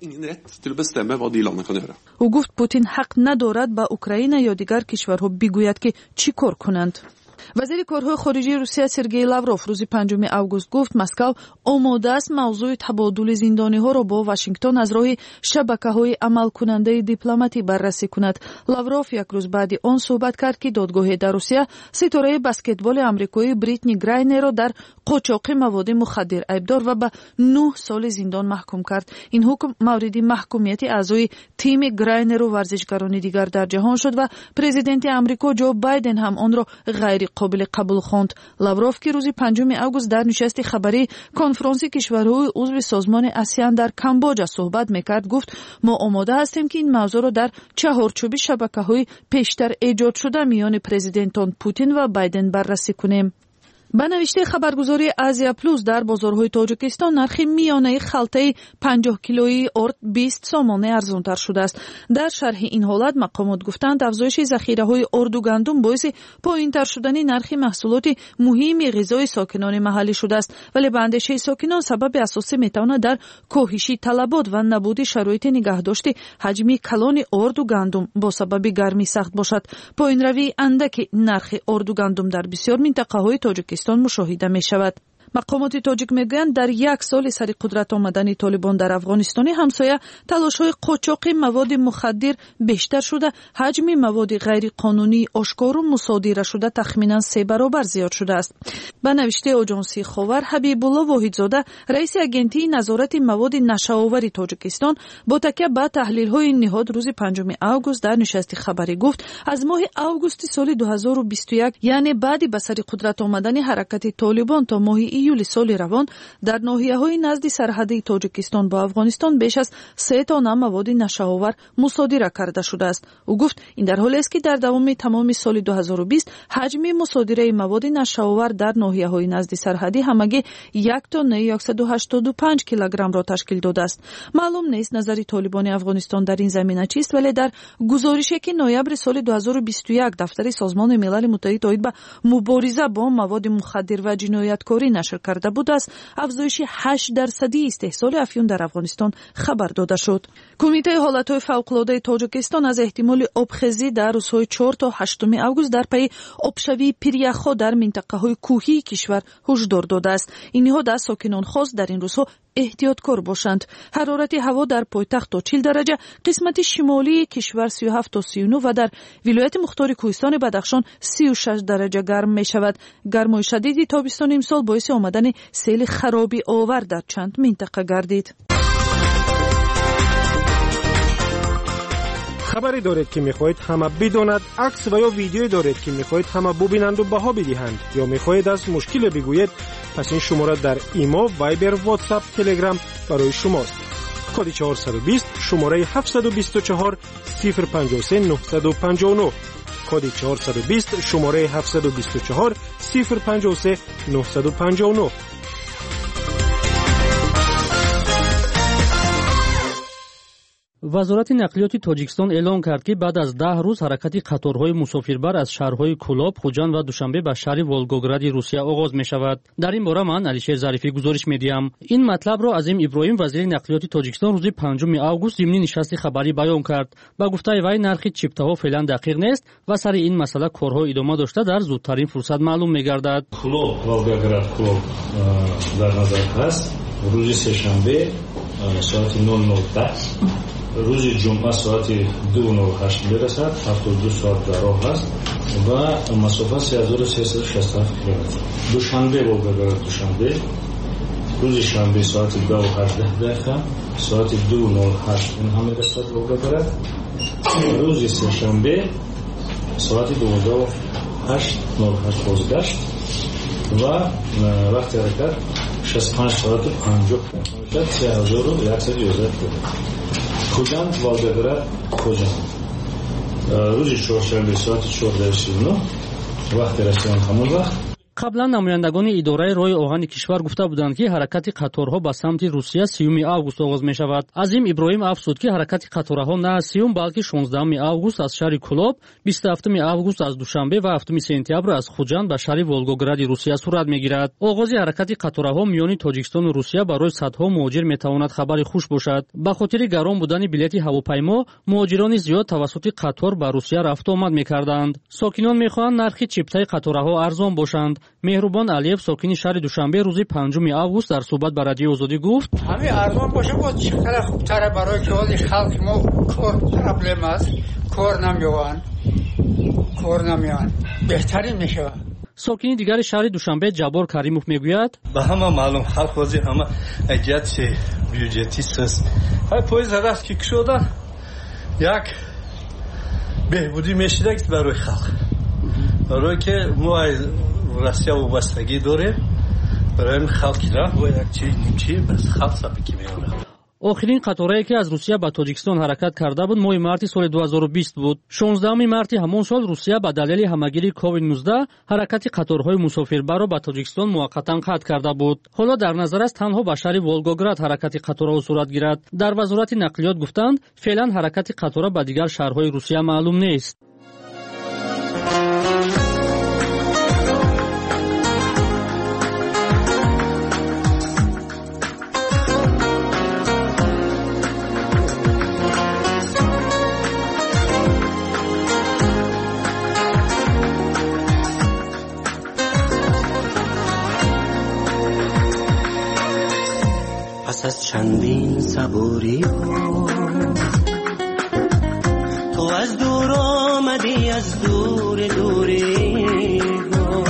Speaker 9: او گفت پوتین حق ندارد با اوکراین یا دیگر کشورها بگوید که چی کار کنند. وزیر کارهای خارجه روسیه سرگئی لاوروف روز 5 آگوست گفت مسکو آماده است موضوع تبادل زندانی‌ها را با واشنگتن از راه شبکه‌های عمل کننده دیپلماتی بررسی کند. لاوروف یک روز بعد آن صحبت کرد که دادگاه در روسیه ستاره بسکتبال آمریکایی بریتنی گراینر را در قاچاق مواد مخدر ایبدار و به 9 سال زندان محکوم کرد. این حکم مورد محکومیت اعضای تیم گراینر و ورزشکاران دیگر در جهان شد و پرزیدنت آمریکا جو بایدن هم آن را غیر قابل قبول خواند. لاوروف که روز 5 آگوست در نشست خبری کنفرانس کشورهای عضو سازمان آسیان در کامبوجا صحبت میکرد گفت ما آماده هستیم که این موضوع را در چهارچوب شبکه‌های پیشتر ایجاد شده میان پرزیدنتان پوتین و بایدن بررسی کنیم. به نوشته خبرگزاری آزیا پلوس در بازارهای تاجیکستان نرخ میانه خلطه 50 کیلویی ارد 20 سامانه ارزانتر شده است. در شرح این حالت مقامات گفتند افزایش ذخیره‌های ارد و گندم باعث پایین‌تر شدن نرخ محصولات مهم غذای ساکنان محلی شده است، ولی به اندیشه ساکنان سبب اساسی میتواند در کاهش طلبات و نبود شرایط نگهداشت حجم کلان ارد و گندم با سبب گرمی سخت باشد. پایین‌روی اندک نرخ ارد و گندم در بسیار منطقه‌های تاجیکستان مشاهده می شود. مقامات تاجیک میگویند در یک سال سر قدرت آمدن طالبان در افغانستان همسایه تلاش‌های قاچاق مواد مخدر بیشتر شده، حجم مواد غیر قانونی آشکار و مصادره شده تخمینا 3 برابر زیاد شده است. به نوشته آژانسی خاور حبیب الله واحدزاده رئیس اگنتی نظارت مواد نشه‌آور تاجیکستان با تکیه به تحلیل‌های نهاد روز 5 آگوست در نشست خبری گفت از ماه آگوست سال 2021 یعنی بعد به سر قدرت آمدن حرکت طالبان تا ماه ایول سال روان در ناحیه‌های نزد سرحدی تاجیکستان با افغانستان بیش از 3 تن مواد نشه‌آور مصادره کرده شده است. او گفت این در حالی است که در دوام تمام سال 2020 حجم مصادره مواد نشه‌آور در ناحیه‌های نزد سرحدی همگی 1 تن 185 کیلوگرم را تشکیل داده است. معلوم نیست نظر طالبان افغانستان در این زمینه چیست، ولی در گزارشی که نوامبر سال 2021 دفتر سازمان ملل متحد آید به مبارزه با مواد مخدر و جنایتکاری نشر کرده بود است، افزایش 8% استحصال افیون در افغانستان خبر داده شد. کمیته حالتهای فوق‌العاده تاجیکستان از احتمال آبخیزی در روزهای 4 تا 8 آگوست در پی آبشوی پیریخ‌ها در منطقه‌های کوهی کشور هشدار داده است. این نهاد از ساکنان خواست در این روزها احتیاطکار باشند. حرارت هوا در پایتخت تا 40 درجه، قسمت شمالی کشور 37 تا 39 و در ولایت مختار کوهستان بدخشان 36 درجه گرم می شود. گرمای شدید تابستان امسال باعث آمدن سیل خرابی آور در چند منطقه گردید.
Speaker 3: خبری دارید که میخواهید همه بداند، عکس و یا ویدیویی دارید که میخواهید همه ببینند و بها بدهند، یا میخواهید از مشکل بگویید، پس این شماره در ایما، وایبر، واتساپ، تلگرام برای شماست. کد 420 شماره 724 053 959. کد 420 شماره 724 053 959.
Speaker 4: وزارت نقلیات تاجیکستان اعلام کرد که بعد از 10 روز حرکت قطارهای مسافربر از شهرهای کولاب، خوجند و دوشنبه به شهر ولگوگراد روسیه آغاز می شود. در این باره من علیشیر ظریفی گزارش می دهم. این مطلب را عظیم ابراهیم وزیر نقلیات تاجیکستان روز 5 آگوست ضمن نشست خبری بیان کرد. با گفته وی نرخ چیپته‌ها فعلا دقیق نیست و سر این مسئله کارها ادامه داشته در زودترین فرصت معلوم می گردد.
Speaker 5: کولاب ولگوگراد کولاب در نظر است. روز سه‌شنبه ساعت 00:10 روز جمعه ساعت 2:08 میرسد. 72 ساعت در راه است و مسافت 3367 کیلومتر. دوشنبه ولگوگراد دوشنبه روز شنبه ساعت 2:18 ساعت 2:08 این هم میرسد ولگوگراد. روز سه‌شنبه ساعت 12:08 بازگشت و وقت حرکت 65 ساعت 50 3111 کیلومتر. خوجند ولگوگراد خوجند روز چهارشنبه ساعت 14:39 وقت رسیدن همون وقت.
Speaker 4: قبلا نمایندگان اداره راه آهن کشور گفته بودند که حرکت قطارها به سمت روسیه 30 آگوست آغاز می شود. عظیم ابراهیم افزود که حرکت قطارها نه 30 بلکه 16 آگوست از شهر کولاب، 27 آگوست از دوشنبه و 7 سپتامبر از خوجند به شهر ولگوگراد روسیه صورت می گیرد. آغاز حرکت قطارها میان تاجیکستان و روسیه برای صدها مهاجر می تواند خبری خوش باشد. به خاطر گران بودن بلیط هواپیما، مهاجران زیاد توسط قطار به روسیه رفت و آمد می کردند. ساکنان می خواهند نرخ چیپتای قطارها ارزان باشند. مهربان علیف ساکن شهر دوشنبه روز 5 آگوست در صحبت با رادیو آزادی گفت:
Speaker 6: همین ارزان باشه با چقدر خوبتره برای که حالی خلق ما کار پرابلم است، کار نمیان بهترین میشه.
Speaker 4: ساکن دیگر شهر دوشنبه جبار کریموف میگوید:
Speaker 2: به همه معلوم خلق وزی همه اجت بیوجتیست است. های پویز هست که شدن یک بهبودی میشه برای خلق، برای که ما روسیه وابستگی داره، برای این خلقی را با یک چی بس خلق سبکی میاره.
Speaker 4: آخرین قطاری که از روسیه به تاجیکستان حرکت کرده بود ماه مارت سال 2020 بود. 16 مارت همان سال روسیه به دلیل همگیری کووید 19 حرکت قطارهای مسافربر را به تاجیکستان موقتا قطع کرده بود. حالا در نظر است تنها به شهر ولگوگراد حرکت قطارها صورت گیرد. در وزارت نقلیات گفتند فعلا حرکت قطارها به دیگر شهرهای روسیه معلوم نیست.
Speaker 7: پس از چندین صبوری ها تو از دور آمدی، از دور دوری ها.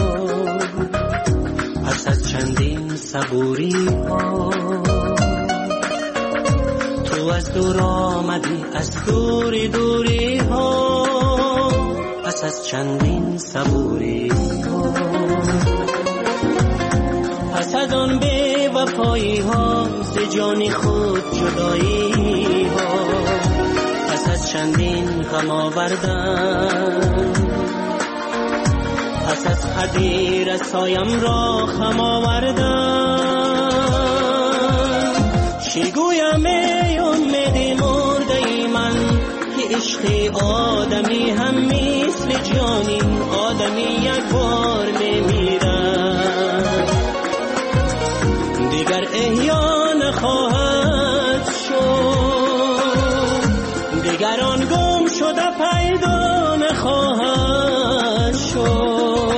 Speaker 7: پس از چندین صبوری ها تو از دور آمدی، از دور دوری ها. پس از چندین صبوری ها پس از آن بی وفایی ها ز جان خود جدایی ها پس از چندین غم آوردن پس از قدیر سایم را خم آوردن چگویم ای امید مرده من که عشق آدمی هم مثل جانی آدمی یک بار میمیرد دیگر احیا نخواهد شد دیگر آن گم شده پیدا نخواهد شد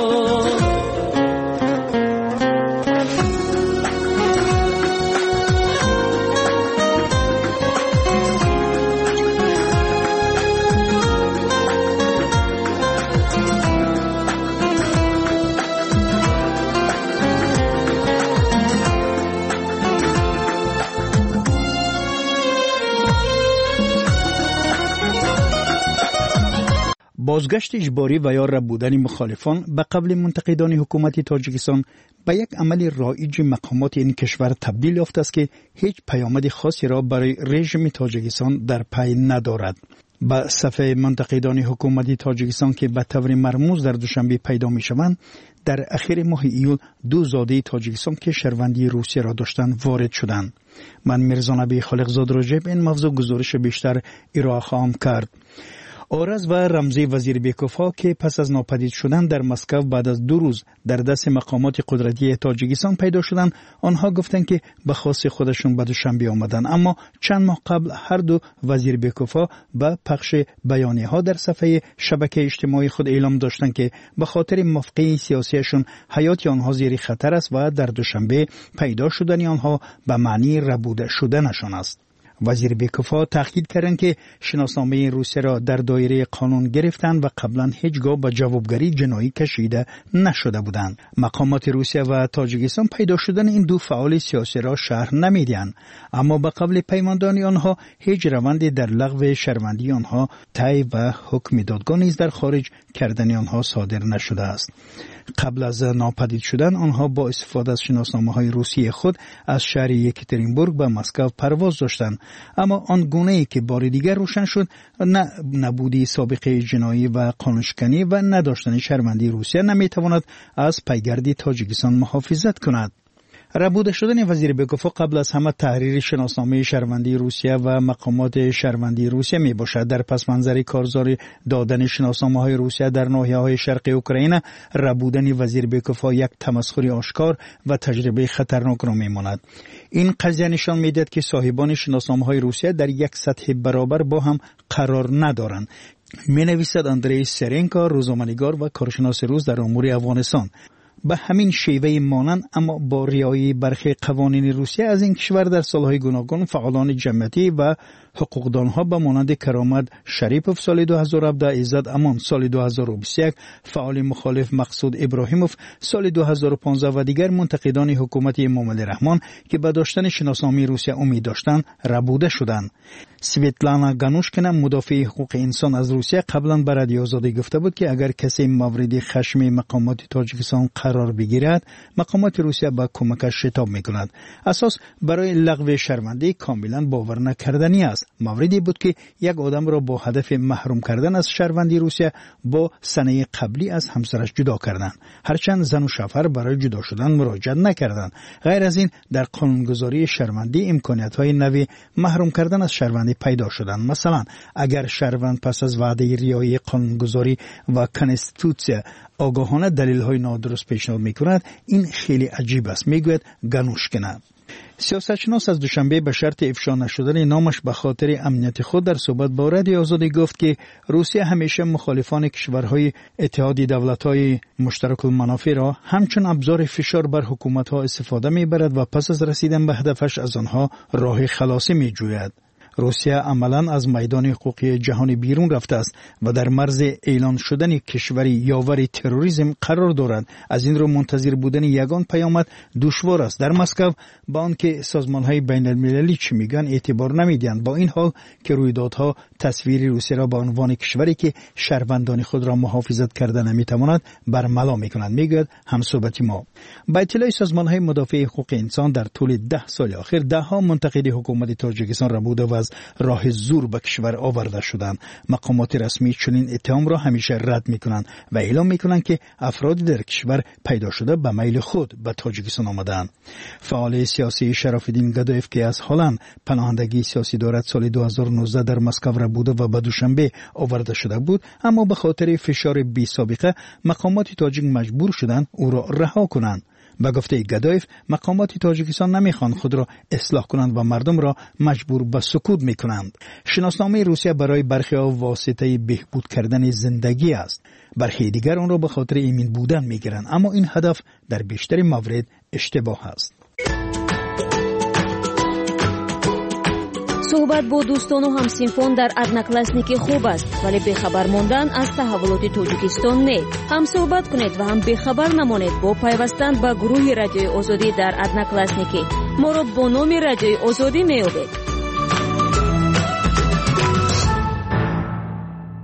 Speaker 21: بازگشت اجباری و یا رد بودن مخالفان به قبل منتقدان حکومت تاجیکستان به یک عمل رایج مقامات این کشور تبدیل یافته است که هیچ پیامد خاصی را برای رژیم تاجیکستان در پی ندارد. به صفحه منتقدان حکومت تاجیکستان که به طور مرموز در دوشنبه پیدا می شوند، در اخیر ماه ایول 2 زاده تاجیکستان که شهروندی روسیه را داشتند وارد شدند. من میرزا نبی خالقزاد راجع به این موضوع گزارش بیشتر ارائه خواهم کرد. آرز و رمزی وزیر بیکوفا که پس از ناپدید شدن در مسکو بعد از 2 روز در دست مقامات قدرتی تاجیکستان پیدا شدند، آنها گفتند که به خواست خودشون به دوشنبه آمدند، اما چند ماه قبل هر دو وزیر بیکوفا به پخش بیانیه ها در صفحه شبکه اجتماعی خود اعلام داشتند که به خاطر موقعیت سیاسیشون حیات آنها زیر خطر است و در دوشنبه پیدا شدن آنها به معنی ربوده شدنشان است. وزیر بیکوفا تاکید کردند که شناسنامه روسیه را در دایره قانون گرفتند و قبلا هیچگاه به جوابگری جنایی کشیده نشده بودند. مقامات روسیه و تاجیکستان پیدا شدن این 2 فعال سیاسی را شرح نمیدهند، اما به قبل پیماندانی آنها هیچ روندی در لغو شهروندی آنها طی و حکم دادگاه نیز در خارج کردن آنها صادر نشده است. قبل از ناپدید شدن آنها با استفاده از شناسنامه‌های روسی خود از شهر یکاترینبورگ به مسکو پرواز داشتند، اما آن گونه‌ای که بار دیگر روشن شد نه نبودی سابقه جنایی و قانونشکنی و نداشتن شهروندی روسیه نمیتواند از پیگرد تاجیکستان محافظت کند. ربوده شدن وزیر بیکوفا قبل از همه تحریر شناسنامه شهروندی روسیه و مقامات شهروندی روسیه می باشد. در پس منظر کارزار دادن شناسنامه های روسیه در ناحیه های شرقی اوکراین، ربودن وزیر بیکوفا یک تمسخر آشکار و تجربه خطرناک را می ماند. این قضیه نشان می دهد که صاحبان شناسنامه های روسیه در یک سطح برابر با هم قرار ندارند. می نویسد اندری سرنکا، روزنامه‌نگار و کارشناس روس در امور افغانستان. به همین شیوه مانند اما با رعایت برخی قوانین روسیه از این کشور در سالهای گوناگون فعالان جمعیتی و حقوقدانها به مانند کرامت شریپوف سال 2017، عزت امان سال 2021، فعال مخالف مقصود ابراهیموف سال 2015 و دیگر منتقدان حکومت امام علی رحمان که به داشتن شناسنامه روسیه امید داشتند ربوده شدند. سویتلانا گانوشکینا مدافع حقوق انسان از روسیه قبلا به رادیو آزادی گفته بود که اگر کسی مورد خشم مقامات تاجیکستان قرار بگیرد، مقامات روسیه با کمکش شتاب میکند. اساس برای لغو شرمندگی کاملا باور نکردنی است. موردی بود که یک آدم را با هدف محروم کردن از شهروندی روسیه با سنه قبلی از همسرش جدا کردند، هرچند زن و شوهر برای جدا شدن مراجعه نکردند. غیر از این در قانونگذاری شهروندی امکانیت‌های نوی محروم کردن از شهروندی پیدا شدند. مثلا اگر شهروند پس از وعده رعایت قانونگذاری و کنستیتوسیون آگاهانه دلیل‌های نادرست پیشنهاد می‌کند، این خیلی عجیب است، میگوید گانوشکینا. سیاستشناس از دوشنبه به شرط افشا نشدن نامش به خاطر امنیت خود در صحبت با رادیو آزادی گفت که روسیه همیشه مخالفان کشورهای اتحاد دولت‌های مشترک المنافع را همچون ابزار فشار بر حکومت‌ها استفاده می‌برد و پس از رسیدن به هدفش از آنها راه خلاصی می‌جوید. روسیه عملاً از میدان حقوقی جهانی بیرون رفته است و در مرز اعلان شدن کشوری یاور تروریسم قرار دارد. از این رو منتظر بودن یگان پیامد دشوار است. در مسکو با آنکه سازمان‌های بین‌المللی چی میگن اعتبار نمیدهند، با این حال که رویدادها تصویر روسیه را به عنوان کشوری که شهروندان خود را محافظت کرده نمیتواند برملا میکنند، میگوید همصحبت ما. با اطلاع سازمان‌های مدافع حقوق انسان در طول 10 سال اخیر ده‌ها منتقد حکومت تاجیکستان را بوده و از راه زور به کشور آورده شدند. مقامات رسمی چنین اتهام را همیشه رد میکنند و اعلام میکنند که افرادی در کشور پیدا شده به میل خود به تاجیکستان آمدند. فعال سیاسی شراف‌الدین گدایف که از هلند پناهندگی سیاسی دارد، سال 2019 در مسکو را بوده و به دوشنبه آورده شده بود، اما به خاطر فشار بی سابقه مقامات تاجیک مجبور شدند او را رها کنند. به گفته گدایف مقامات تاجیکستان نمیخوان خود را اصلاح کنند و مردم را مجبور به سکوت میکنند. شناسنامه روسیه برای برخی ها واسطه بهبود کردن زندگی است، برخی دیگر آن را به خاطر ایمن بودن میگیرند، اما این هدف در بیشتر موارد اشتباه است.
Speaker 24: صحبت با دوستان و همسینفان در одноклассники خوب است، ولی بخبر ماندن از تحولات تاجیکستان نه. هم صحبت کنید و هم بخبر نمانید با پیوستن به گروه رادیوی آزادی در одноклассники. ما را با نام رادیوی آزادی میابید.